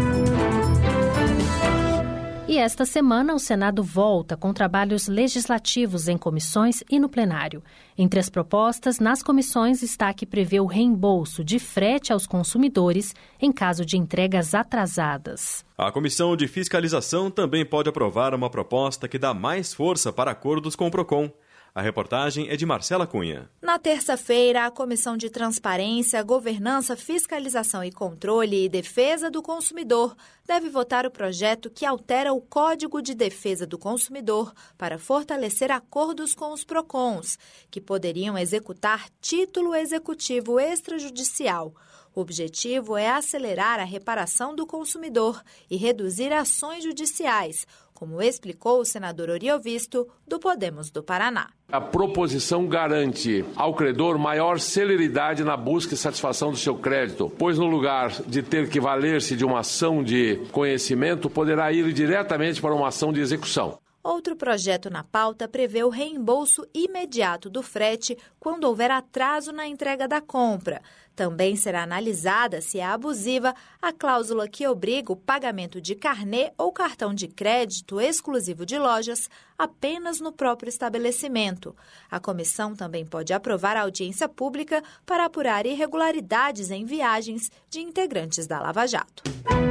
E esta semana o Senado volta com trabalhos legislativos em comissões e no plenário. Entre as propostas, nas comissões está a que prevê o reembolso de frete aos consumidores em caso de entregas atrasadas. A Comissão de Fiscalização também pode aprovar uma proposta que dá mais força para acordos com o PROCON. A reportagem é de Marcela Cunha. Na terça-feira, a Comissão de Transparência, Governança, Fiscalização e Controle e Defesa do Consumidor deve votar o projeto que altera o Código de Defesa do Consumidor para fortalecer acordos com os PROCONs, que poderiam executar título executivo extrajudicial. O objetivo é acelerar a reparação do consumidor e reduzir ações judiciais, como explicou o senador Oriovisto, do Podemos do Paraná. A proposição garante ao credor maior celeridade na busca e satisfação do seu crédito, pois no lugar de ter que valer-se de uma ação de conhecimento, poderá ir diretamente para uma ação de execução. Outro projeto na pauta prevê o reembolso imediato do frete quando houver atraso na entrega da compra. Também será analisada se é abusiva a cláusula que obriga o pagamento de carnê ou cartão de crédito exclusivo de lojas apenas no próprio estabelecimento. A comissão também pode aprovar a audiência pública para apurar irregularidades em viagens de integrantes da Lava Jato.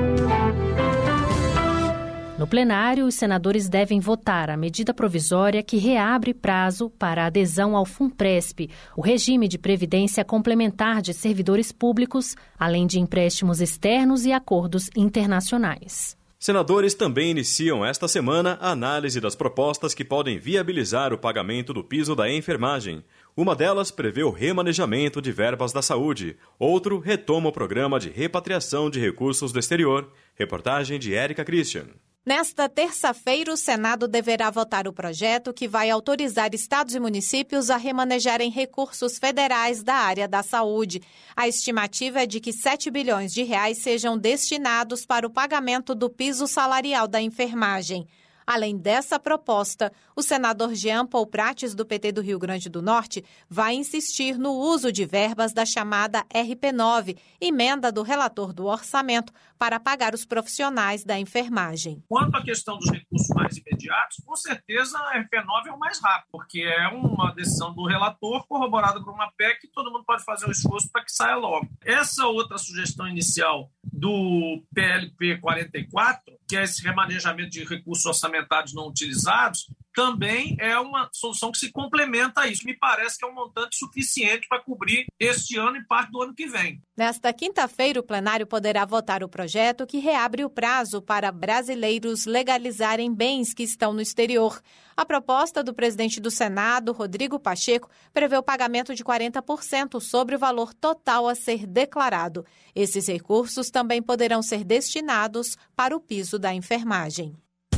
No plenário, os senadores devem votar a medida provisória que reabre prazo para a adesão ao FUNPRESP, o regime de previdência complementar de servidores públicos, além de empréstimos externos e acordos internacionais. Senadores também iniciam esta semana a análise das propostas que podem viabilizar o pagamento do piso da enfermagem. Uma delas prevê o remanejamento de verbas da saúde. Outro retoma o programa de repatriação de recursos do exterior. Reportagem de Érica Christian. Nesta terça-feira, o Senado deverá votar o projeto que vai autorizar estados e municípios a remanejarem recursos federais da área da saúde. A estimativa é de que 7 bilhões de reais sejam destinados para o pagamento do piso salarial da enfermagem. Além dessa proposta, o senador Jean Paul Prates, do PT do Rio Grande do Norte, vai insistir no uso de verbas da chamada RP9, emenda do relator do orçamento, para pagar os profissionais da enfermagem. Quanto à questão dos recursos mais imediatos, com certeza a RP9 é o mais rápido, porque é uma decisão do relator corroborada por uma PEC e todo mundo pode fazer um esforço para que saia logo. Essa outra sugestão inicial do PLP 44, que é esse remanejamento de recursos orçamentários não utilizados, também é uma solução que se complementa a isso. Me parece que é um montante suficiente para cobrir este ano e parte do ano que vem. Nesta quinta-feira, o plenário poderá votar o projeto que reabre o prazo para brasileiros legalizarem bens que estão no exterior. A proposta do presidente do Senado, Rodrigo Pacheco, prevê o pagamento de 40% sobre o valor total a ser declarado. Esses recursos também poderão ser destinados para o piso da enfermagem.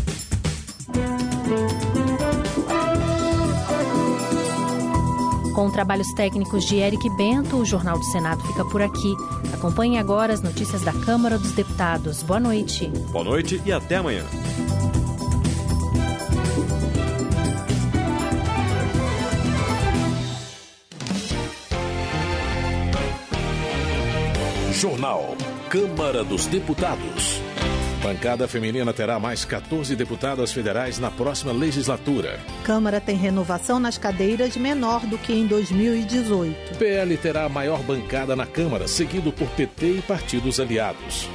Com trabalhos técnicos de Eric Bento, o Jornal do Senado fica por aqui. Acompanhe agora as notícias da Câmara dos Deputados. Boa noite. Boa noite e até amanhã. Jornal Câmara dos Deputados. Bancada feminina terá mais 14 deputadas federais na próxima legislatura. Câmara tem renovação nas cadeiras menor do que em 2018. PL terá a maior bancada na Câmara, seguido por PT e partidos aliados.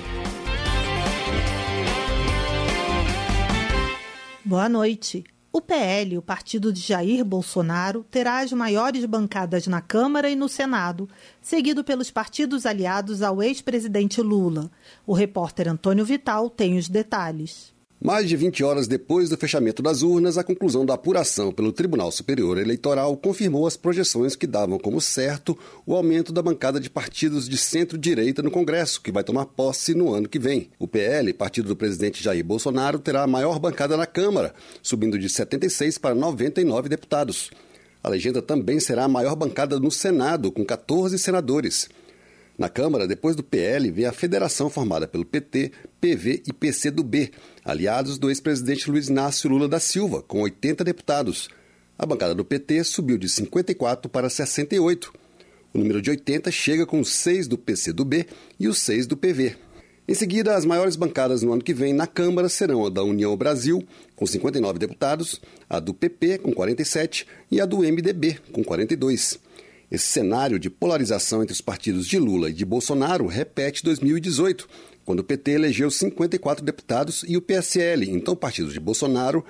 Boa noite. O PL, o partido de Jair Bolsonaro, terá as maiores bancadas na Câmara e no Senado, seguido pelos partidos aliados ao ex-presidente Lula. O repórter Antônio Vital tem os detalhes. Mais de 20 horas depois do fechamento das urnas, a conclusão da apuração pelo Tribunal Superior Eleitoral confirmou as projeções que davam como certo o aumento da bancada de partidos de centro-direita no Congresso, que vai tomar posse no ano que vem. O PL, partido do presidente Jair Bolsonaro, terá a maior bancada na Câmara, subindo de 76 para 99 deputados. A legenda também será a maior bancada no Senado, com 14 senadores. Na Câmara, depois do PL, vem a federação formada pelo PT, PV e PCdoB, aliados do ex-presidente Luiz Inácio Lula da Silva, com 80 deputados. A bancada do PT subiu de 54 para 68. O número de 80 chega com os 6 do PCdoB e os 6 do PV. Em seguida, as maiores bancadas no ano que vem na Câmara serão a da União Brasil, com 59 deputados, a do PP, com 47, e a do MDB, com 42. Esse cenário de polarização entre os partidos de Lula e de Bolsonaro repete 2018, quando o PT elegeu 54 deputados e o PSL, então partido de Bolsonaro,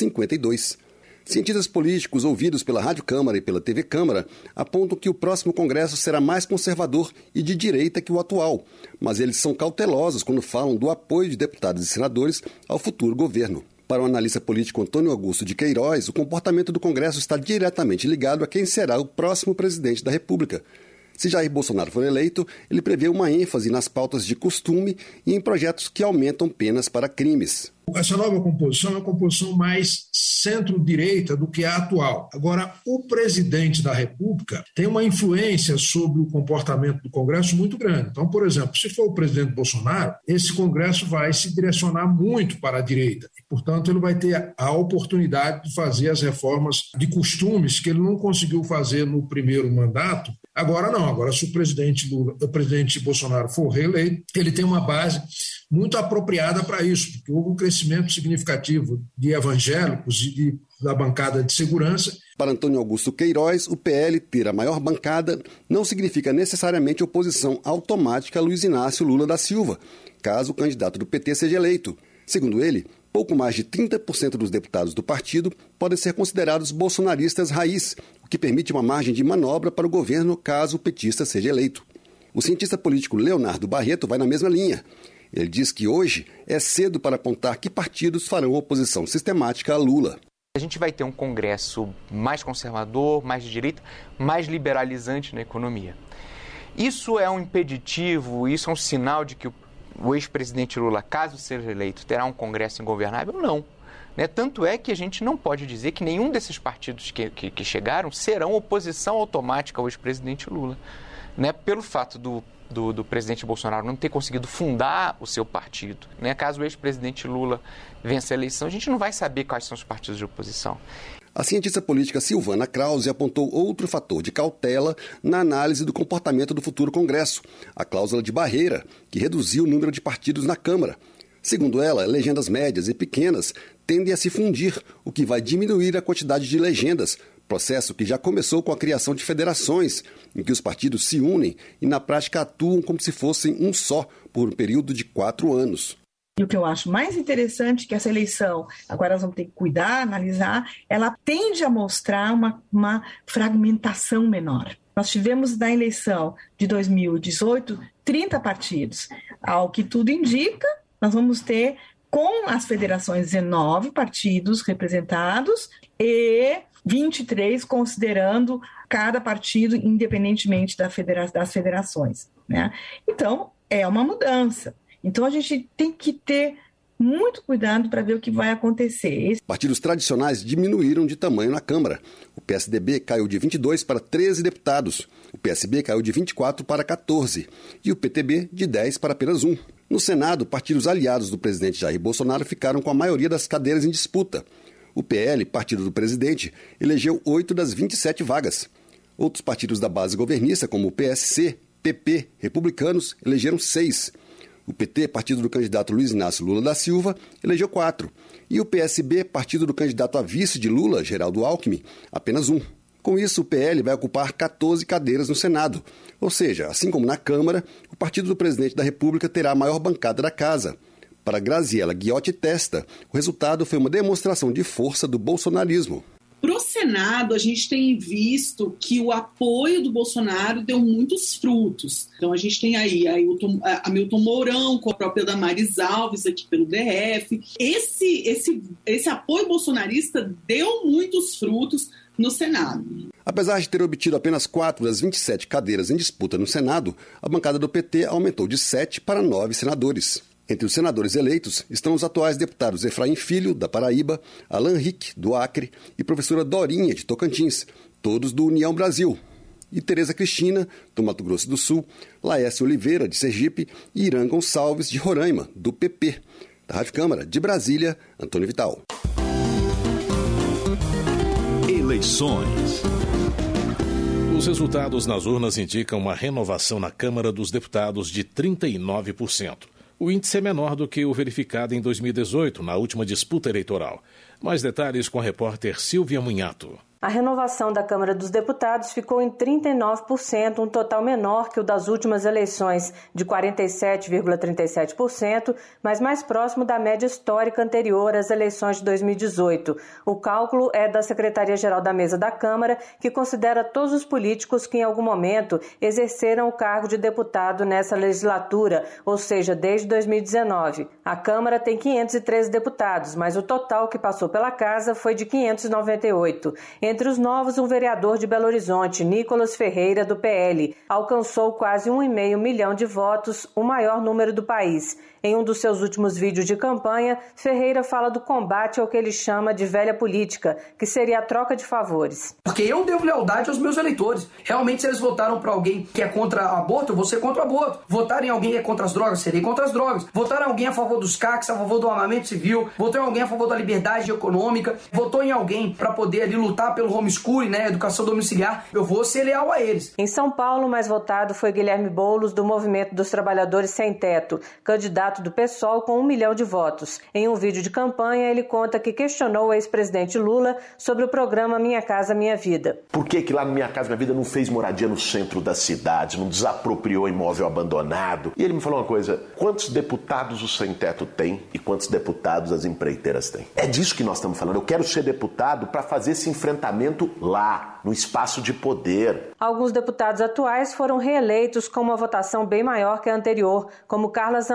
52. Cientistas políticos ouvidos pela Rádio Câmara e pela TV Câmara apontam que o próximo Congresso será mais conservador e de direita que o atual, mas eles são cautelosos quando falam do apoio de deputados e senadores ao futuro governo. Para o analista político Antônio Augusto de Queiroz, o comportamento do Congresso está diretamente ligado a quem será o próximo presidente da República. Se Jair Bolsonaro for eleito, ele prevê uma ênfase nas pautas de costume e em projetos que aumentam penas para crimes. Essa nova composição é uma composição mais centro-direita do que a atual. Agora, o presidente da República tem uma influência sobre o comportamento do Congresso muito grande. Então, por exemplo, se for o presidente Bolsonaro, esse Congresso vai se direcionar muito para a direita. E, portanto, ele vai ter a oportunidade de fazer as reformas de costumes que ele não conseguiu fazer no primeiro mandato. Agora não. Agora, se o presidente Bolsonaro for reeleito, ele tem uma base muito apropriada para isso, porque houve um crescimento significativo de evangélicos e da bancada de segurança. Para Antônio Augusto Queiroz, o PL ter a maior bancada não significa necessariamente oposição automática a Luiz Inácio Lula da Silva, caso o candidato do PT seja eleito. Segundo ele, pouco mais de 30% dos deputados do partido podem ser considerados bolsonaristas raiz, o que permite uma margem de manobra para o governo caso o petista seja eleito. O cientista político Leonardo Barreto vai na mesma linha. Ele diz que hoje é cedo para apontar que partidos farão oposição sistemática a Lula. A gente vai ter um Congresso mais conservador, mais de direita, mais liberalizante na economia. Isso é um impeditivo, isso é um sinal de que o ex-presidente Lula, caso seja eleito, terá um Congresso ingovernável? Não. Tanto é que a gente não pode dizer que nenhum desses partidos que chegaram serão oposição automática ao ex-presidente Lula. né, pelo fato do presidente Bolsonaro não ter conseguido fundar o seu partido, né? Caso o ex-presidente Lula vença a eleição, a gente não vai saber quais são os partidos de oposição. A cientista política Silvana Krause apontou outro fator de cautela na análise do comportamento do futuro Congresso, a cláusula de barreira, que reduziu o número de partidos na Câmara. Segundo ela, legendas médias e pequenas tendem a se fundir, o que vai diminuir a quantidade de legendas, processo que já começou com a criação de federações, em que os partidos se unem e na prática atuam como se fossem um só, por um período de 4 anos. E o que eu acho mais interessante é que essa eleição, agora nós vamos ter que cuidar, analisar, ela tende a mostrar uma fragmentação menor. Nós tivemos na eleição de 2018 30 partidos. Ao que tudo indica, nós vamos ter com as federações 19 partidos representados e 23 considerando cada partido independentemente das federações, né? Então, é uma mudança. Então, a gente tem que ter muito cuidado para ver o que vai acontecer. Partidos tradicionais diminuíram de tamanho na Câmara. O PSDB caiu de 22 para 13 deputados. O PSB caiu de 24 para 14. E o PTB de 10 para apenas 1. No Senado, partidos aliados do presidente Jair Bolsonaro ficaram com a maioria das cadeiras em disputa. O PL, partido do presidente, elegeu 8 das 27 vagas. Outros partidos da base governista, como o PSC, PP, Republicanos, elegeram 6. O PT, partido do candidato Luiz Inácio Lula da Silva, elegeu 4. E o PSB, partido do candidato a vice de Lula, Geraldo Alckmin, apenas 1. Com isso, o PL vai ocupar 14 cadeiras no Senado. Ou seja, assim como na Câmara, o partido do presidente da República terá a maior bancada da casa. Para Graziela Guiotti Testa, o resultado foi uma demonstração de força do bolsonarismo. Para o Senado, a gente tem visto que o apoio do Bolsonaro deu muitos frutos. Então, a gente tem aí Hamilton Mourão, com a própria Damares Alves aqui pelo DF. Esse apoio bolsonarista deu muitos frutos no Senado. Apesar de ter obtido apenas 4 das 27 cadeiras em disputa no Senado, a bancada do PT aumentou de 7 para 9 senadores. Entre os senadores eleitos estão os atuais deputados Efraim Filho, da Paraíba, Alan Rick, do Acre, e professora Dorinha, de Tocantins, todos do União Brasil, e Tereza Cristina, do Mato Grosso do Sul, Laércio Oliveira, de Sergipe, e Irã Gonçalves, de Roraima, do PP. Da Rádio Câmara, de Brasília, Antônio Vital. Eleições. Os resultados nas urnas indicam uma renovação na Câmara dos Deputados de 39%. O índice é menor do que o verificado em 2018, na última disputa eleitoral. Mais detalhes com a repórter Silvia Munhato. A renovação da Câmara dos Deputados ficou em 39%, um total menor que o das últimas eleições, de 47,37%, mas mais próximo da média histórica anterior às eleições de 2018. O cálculo é da Secretaria-Geral da Mesa da Câmara, que considera todos os políticos que em algum momento exerceram o cargo de deputado nessa legislatura, ou seja, desde 2019. A Câmara tem 513 deputados, mas o total que passou pela casa foi de 598. Entre os novos, um vereador de Belo Horizonte, Nicolas Ferreira, do PL, alcançou quase 1,5 milhão de votos, o maior número do país. Em um dos seus últimos vídeos de campanha, Ferreira fala do combate ao que ele chama de velha política, que seria a troca de favores. Porque eu devo lealdade aos meus eleitores. Realmente, se eles votaram para alguém que é contra aborto, eu vou ser contra o aborto. Votaram em alguém que é contra as drogas, serei contra as drogas. Votaram em alguém a favor dos CACs, a favor do armamento civil. Votou em alguém a favor da liberdade econômica. Votou em alguém para poder ali lutar pelo homeschooling, né, educação domiciliar. Eu vou ser leal a eles. Em São Paulo, o mais votado foi Guilherme Boulos, do Movimento dos Trabalhadores Sem Teto, candidato do PSOL com 1 milhão de votos. Em um vídeo de campanha, ele conta que questionou o ex-presidente Lula sobre o programa Minha Casa Minha Vida. Por que lá no Minha Casa Minha Vida não fez moradia no centro da cidade, não desapropriou imóvel abandonado? E ele me falou uma coisa: quantos deputados o sem teto tem e quantos deputados as empreiteiras têm? É disso que nós estamos falando. Eu quero ser deputado para fazer esse enfrentamento lá, no espaço de poder. Alguns deputados atuais foram reeleitos com uma votação bem maior que a anterior, como Carla Zambelli, do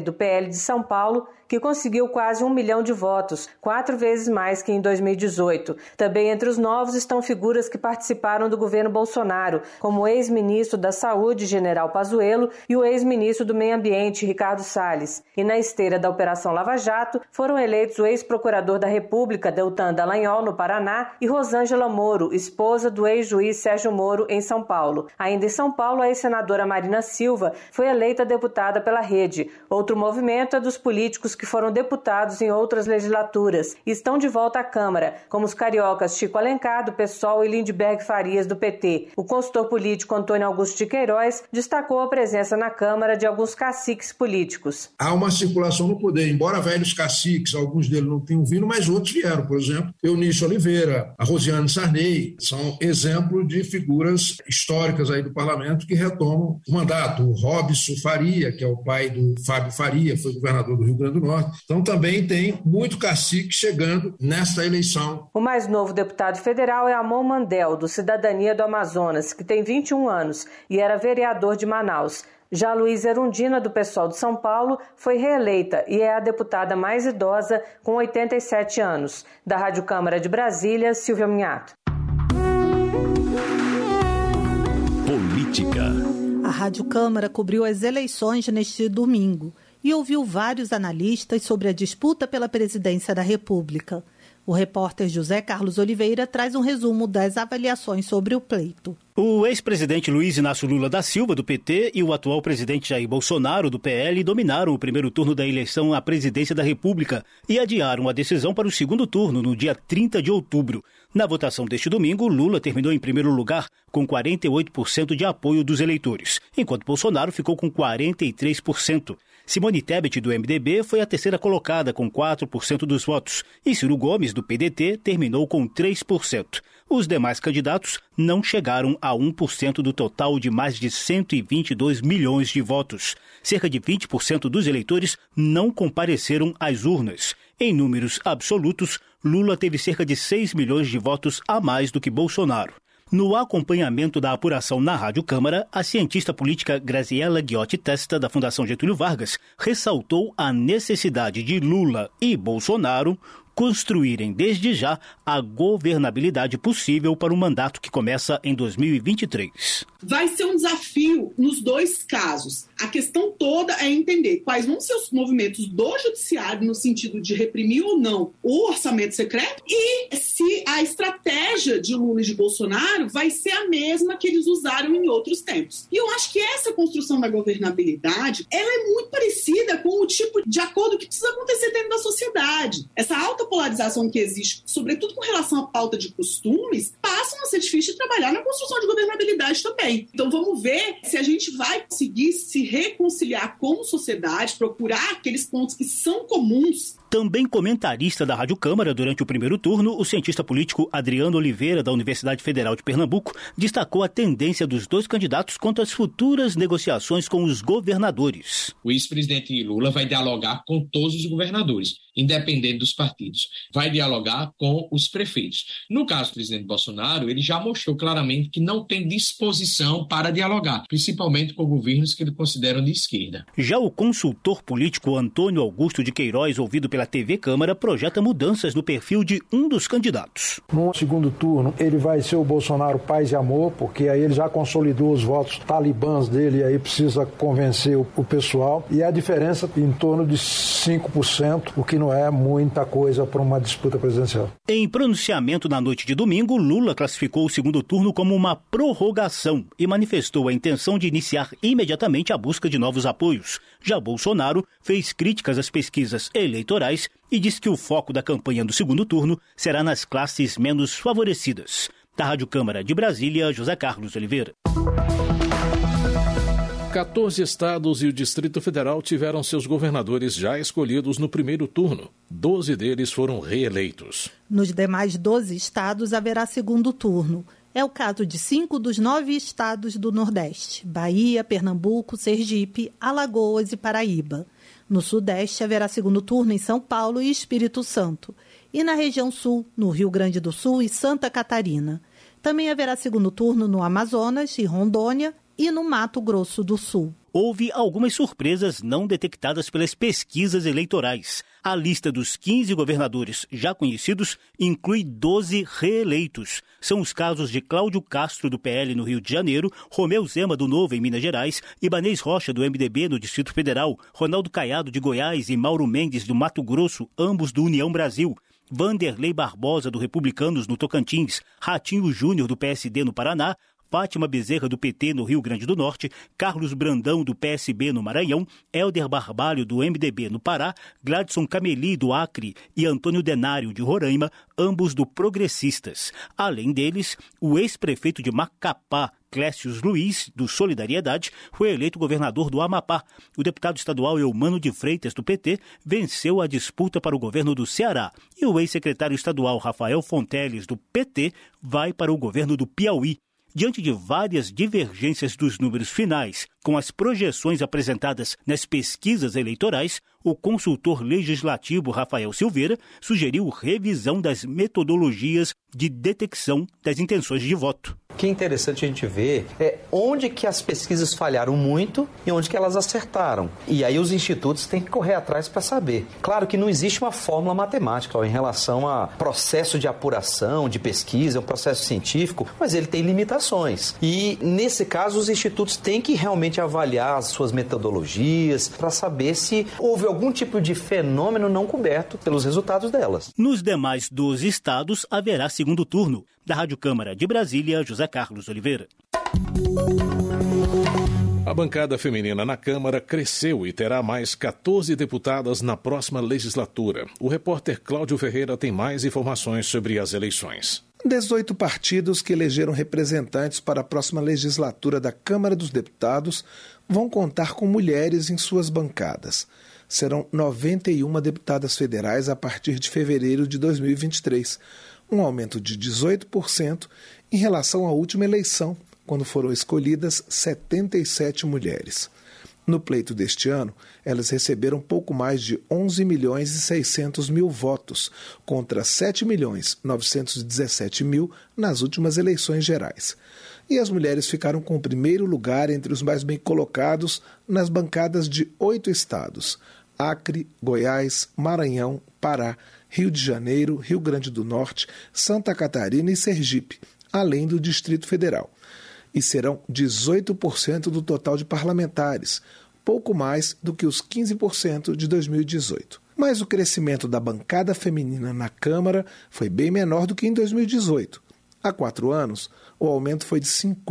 do PL de São Paulo, que conseguiu quase 1 milhão de votos, 4 vezes mais que em 2018. Também entre os novos estão figuras que participaram do governo Bolsonaro, como o ex-ministro da Saúde, General Pazuello, e o ex-ministro do Meio Ambiente, Ricardo Salles. E na esteira da Operação Lava Jato, foram eleitos o ex-procurador da República, Deltan Dallagnol, no Paraná, e Rosângela Moro, esposa do ex-juiz Sérgio Moro, em São Paulo. Ainda em São Paulo, a ex-senadora Marina Silva foi eleita deputada pela Rede. Outro movimento é dos políticos que foram deputados em outras legislaturas e estão de volta à Câmara, como os cariocas Chico Alencar, do PSOL, e Lindbergh Farias, do PT. O consultor político Antônio Augusto de Queiroz destacou a presença na Câmara de alguns caciques políticos. Há uma circulação no poder, embora velhos caciques, alguns deles não tenham vindo, mas outros vieram. Por exemplo, Eunício Oliveira, a Rosiane Sarney, são exemplos de figuras históricas aí do parlamento que retomam o mandato. O Robson Faria, que é o pai do Fábio Faria, foi governador do Rio Grande do Norte. Então também tem muito cacique chegando nesta eleição. O mais novo deputado federal é Amon Mandel, do Cidadania do Amazonas, que tem 21 anos e era vereador de Manaus. Já Luísa Erundina, do PSOL de São Paulo, foi reeleita e é a deputada mais idosa, com 87 anos. Da Rádio Câmara de Brasília, Silvia Minhato. Política. A Rádio Câmara cobriu as eleições neste domingo e ouviu vários analistas sobre a disputa pela presidência da República. O repórter José Carlos Oliveira traz um resumo das avaliações sobre o pleito. O ex-presidente Luiz Inácio Lula da Silva, do PT, e o atual presidente Jair Bolsonaro, do PL, dominaram o primeiro turno da eleição à presidência da República e adiaram a decisão para o segundo turno, no dia 30 de outubro. Na votação deste domingo, Lula terminou em primeiro lugar, com 48% de apoio dos eleitores, enquanto Bolsonaro ficou com 43%. Simone Tebet, do MDB, foi a terceira colocada, com 4% dos votos, e Ciro Gomes, do PDT, terminou com 3%. Os demais candidatos não chegaram a 1% do total de mais de 122 milhões de votos. Cerca de 20% dos eleitores não compareceram às urnas. Em números absolutos, Lula teve cerca de 6 milhões de votos a mais do que Bolsonaro. No acompanhamento da apuração na Rádio Câmara, a cientista política Graziella Ghiotti Testa, da Fundação Getúlio Vargas, ressaltou a necessidade de Lula e Bolsonaro construírem desde já a governabilidade possível para o mandato que começa em 2023. Vai ser um desafio nos dois casos. A questão toda é entender quais vão ser os movimentos do judiciário no sentido de reprimir ou não o orçamento secreto e se a estratégia de Lula e de Bolsonaro vai ser a mesma que eles usaram em outros tempos. E eu acho que essa construção da governabilidade, ela é muito parecida com o tipo de acordo que precisa acontecer dentro da sociedade. Essa alta polarização que existe, sobretudo com relação à pauta de costumes, passam a ser difícil de trabalhar na construção de governabilidade também. Então vamos ver se a gente vai conseguir se reconciliar como sociedade, procurar aqueles pontos que são comuns. Também comentarista da Rádio Câmara durante o primeiro turno, o cientista político Adriano Oliveira, da Universidade Federal de Pernambuco, destacou a tendência dos dois candidatos quanto às futuras negociações com os governadores. O ex-presidente Lula vai dialogar com todos os governadores, independente dos partidos. Vai dialogar com os prefeitos. No caso do presidente Bolsonaro, ele já mostrou claramente que não tem disposição para dialogar, principalmente com governos que ele considera de esquerda. Já o consultor político Antônio Augusto de Queiroz, ouvido pela TV Câmara, projeta mudanças no perfil de um dos candidatos. No segundo turno, ele vai ser o Bolsonaro paz e amor, porque aí ele já consolidou os votos talibãs dele e aí precisa convencer o pessoal. E a diferença em torno de 5%, o que não é muita coisa para uma disputa presidencial. Em pronunciamento na noite de domingo, Lula classificou o segundo turno como uma prorrogação e manifestou a intenção de iniciar imediatamente a busca de novos apoios. Já Bolsonaro fez críticas às pesquisas eleitorais e disse que o foco da campanha do segundo turno será nas classes menos favorecidas. Da Rádio Câmara de Brasília, José Carlos Oliveira. 14 estados e o Distrito Federal tiveram seus governadores já escolhidos no primeiro turno. 12 deles foram reeleitos. Nos demais 12 estados haverá segundo turno. É o caso de 5 dos 9 estados do Nordeste: Bahia, Pernambuco, Sergipe, Alagoas e Paraíba. No Sudeste haverá segundo turno em São Paulo e Espírito Santo. E na região Sul, no Rio Grande do Sul e Santa Catarina. Também haverá segundo turno no Amazonas e Rondônia e no Mato Grosso do Sul. houve algumas surpresas não detectadas pelas pesquisas eleitorais. A lista dos 15 governadores já conhecidos inclui 12 reeleitos. São os casos de Cláudio Castro, do PL no Rio de Janeiro, Romeu Zema, do Novo, em Minas Gerais, Ibanez Rocha, do MDB no Distrito Federal, Ronaldo Caiado, de Goiás, e Mauro Mendes, do Mato Grosso, ambos do União Brasil, Vanderlei Barbosa, do Republicanos, no Tocantins, Ratinho Júnior, do PSD no Paraná, Fátima Bezerra, do PT no Rio Grande do Norte, Carlos Brandão, do PSB no Maranhão, Hélder Barbalho, do MDB no Pará, Gladson Cameli, do Acre, e Antônio Denário, de Roraima, ambos do Progressistas. Além deles, o ex-prefeito de Macapá, Clécius Luiz, do Solidariedade, foi eleito governador do Amapá. O deputado estadual Eumano de Freitas, do PT, venceu a disputa para o governo do Ceará. E o ex-secretário estadual Rafael Fonteles, do PT, vai para o governo do Piauí. Diante de várias divergências dos números finais com as projeções apresentadas nas pesquisas eleitorais, o consultor legislativo Rafael Silveira sugeriu revisão das metodologias de detecção das intenções de voto. O que é interessante a gente ver é onde que as pesquisas falharam muito e onde que elas acertaram. E aí os institutos têm que correr atrás para saber. Claro que não existe uma fórmula matemática em relação a processo de apuração, de pesquisa, é um processo científico, mas ele tem limitações. E nesse caso os institutos têm que realmente avaliar as suas metodologias para saber se houve algum tipo de fenômeno não coberto pelos resultados delas. Nos demais 12 estados haverá segundo turno. Da Rádio Câmara de Brasília, José Carlos Oliveira. A bancada feminina na Câmara cresceu e terá mais 14 deputadas na próxima legislatura. O repórter Cláudio Ferreira tem mais informações sobre as eleições. 18 partidos que elegeram representantes para a próxima legislatura da Câmara dos Deputados vão contar com mulheres em suas bancadas. Serão 91 deputadas federais a partir de fevereiro de 2023, um aumento de 18% em relação à última eleição, quando foram escolhidas 77 mulheres. No pleito deste ano, elas receberam pouco mais de 11 milhões e 600 mil votos, contra 7 milhões 917 mil nas últimas eleições gerais. E as mulheres ficaram com o primeiro lugar entre os mais bem colocados nas bancadas de 8 estados: Acre, Goiás, Maranhão, Pará, Rio de Janeiro, Rio Grande do Norte, Santa Catarina e Sergipe, além do Distrito Federal. E serão 18% do total de parlamentares, pouco mais do que os 15% de 2018. Mas o crescimento da bancada feminina na Câmara foi bem menor do que em 2018. Há 4 anos, o aumento foi de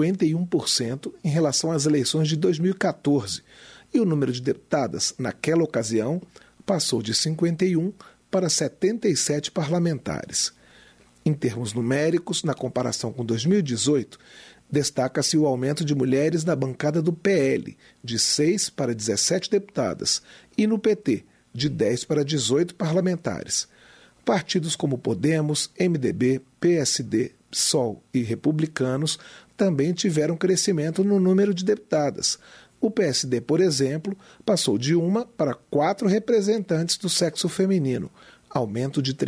51% em relação às eleições de 2014, e o número de deputadas, naquela ocasião, passou de 51 para 77 parlamentares. Em termos numéricos, na comparação com 2018, destaca-se o aumento de mulheres na bancada do PL, de 6 para 17 deputadas, e no PT, de 10 para 18 parlamentares. Partidos como Podemos, MDB, PSD, PSOL e Republicanos também tiveram crescimento no número de deputadas. O PSD, por exemplo, passou de 1 para 4 representantes do sexo feminino, aumento de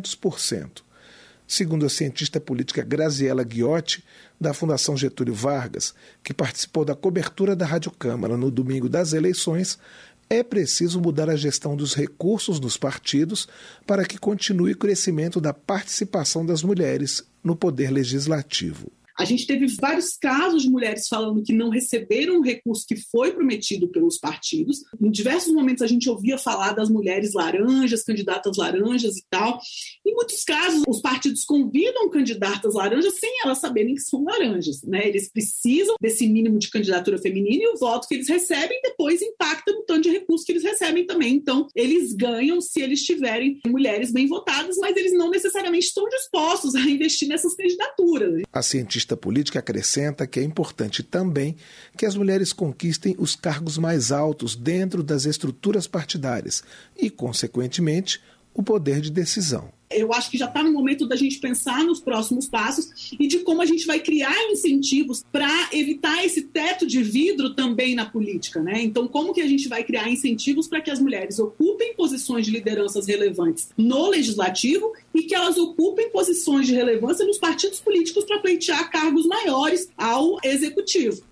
300%. Segundo a cientista política Graziela Ghiotti, da Fundação Getúlio Vargas, que participou da cobertura da Rádio Câmara no domingo das eleições, é preciso mudar a gestão dos recursos dos partidos para que continue o crescimento da participação das mulheres no poder legislativo. A gente teve vários casos de mulheres falando que não receberam o recurso que foi prometido pelos partidos. Em diversos momentos a gente ouvia falar das mulheres laranjas, candidatas laranjas e tal. Em muitos casos, os partidos convidam candidatas laranjas sem elas saberem que são laranjas, né? Eles precisam desse mínimo de candidatura feminina e o voto que eles recebem depois impacta no tanto de recurso que eles recebem também. Então, eles ganham se eles tiverem mulheres bem votadas, mas eles não necessariamente estão dispostos a investir nessas candidaturas. A cientista política acrescenta que é importante também que as mulheres conquistem os cargos mais altos dentro das estruturas partidárias e, consequentemente, o poder de decisão. Eu acho que já está no momento da gente pensar nos próximos passos e de como a gente vai criar incentivos para evitar esse teto de vidro também na política, né? Então, como que a gente vai criar incentivos para que as mulheres ocupem posições de lideranças relevantes no legislativo e que elas ocupem posições de relevância nos partidos políticos para pleitear cargos maiores ao executivo.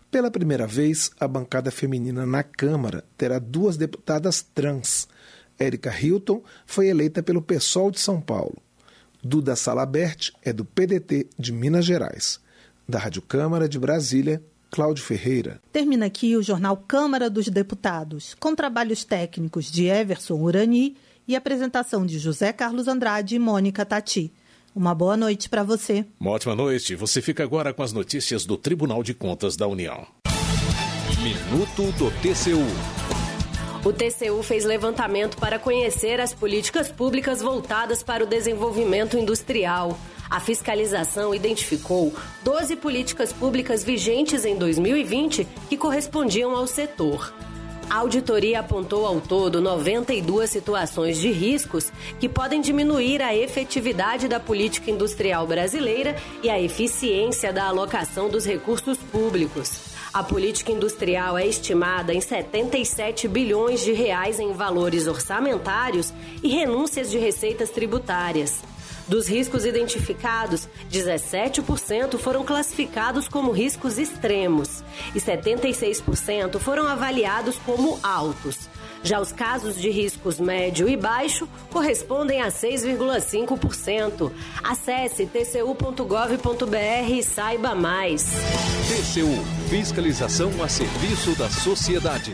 Pela primeira vez, a bancada feminina na Câmara terá 2 deputadas trans. Érica Hilton foi eleita pelo PSOL de São Paulo. Duda Salabert é do PDT de Minas Gerais. Da Rádio Câmara de Brasília, Cláudio Ferreira. Termina aqui o jornal Câmara dos Deputados, com trabalhos técnicos de Everson Urani e apresentação de José Carlos Andrade e Mônica Tati. Uma boa noite para você. Uma ótima noite. Você fica agora com as notícias do Tribunal de Contas da União. Minuto do TCU. O TCU fez levantamento para conhecer as políticas públicas voltadas para o desenvolvimento industrial. A fiscalização identificou 12 políticas públicas vigentes em 2020 que correspondiam ao setor. A auditoria apontou ao todo 92 situações de riscos que podem diminuir a efetividade da política industrial brasileira e a eficiência da alocação dos recursos públicos. A política industrial é estimada em 77 bilhões de reais em valores orçamentários e renúncias de receitas tributárias. Dos riscos identificados, 17% foram classificados como riscos extremos e 76% foram avaliados como altos. Já os casos de riscos médio e baixo correspondem a 6,5%. Acesse tcu.gov.br e saiba mais. TCU, fiscalização a serviço da sociedade.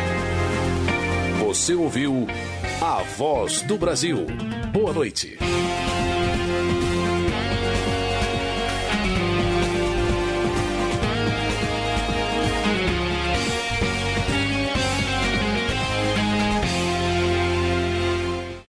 Você ouviu A Voz do Brasil. Boa noite.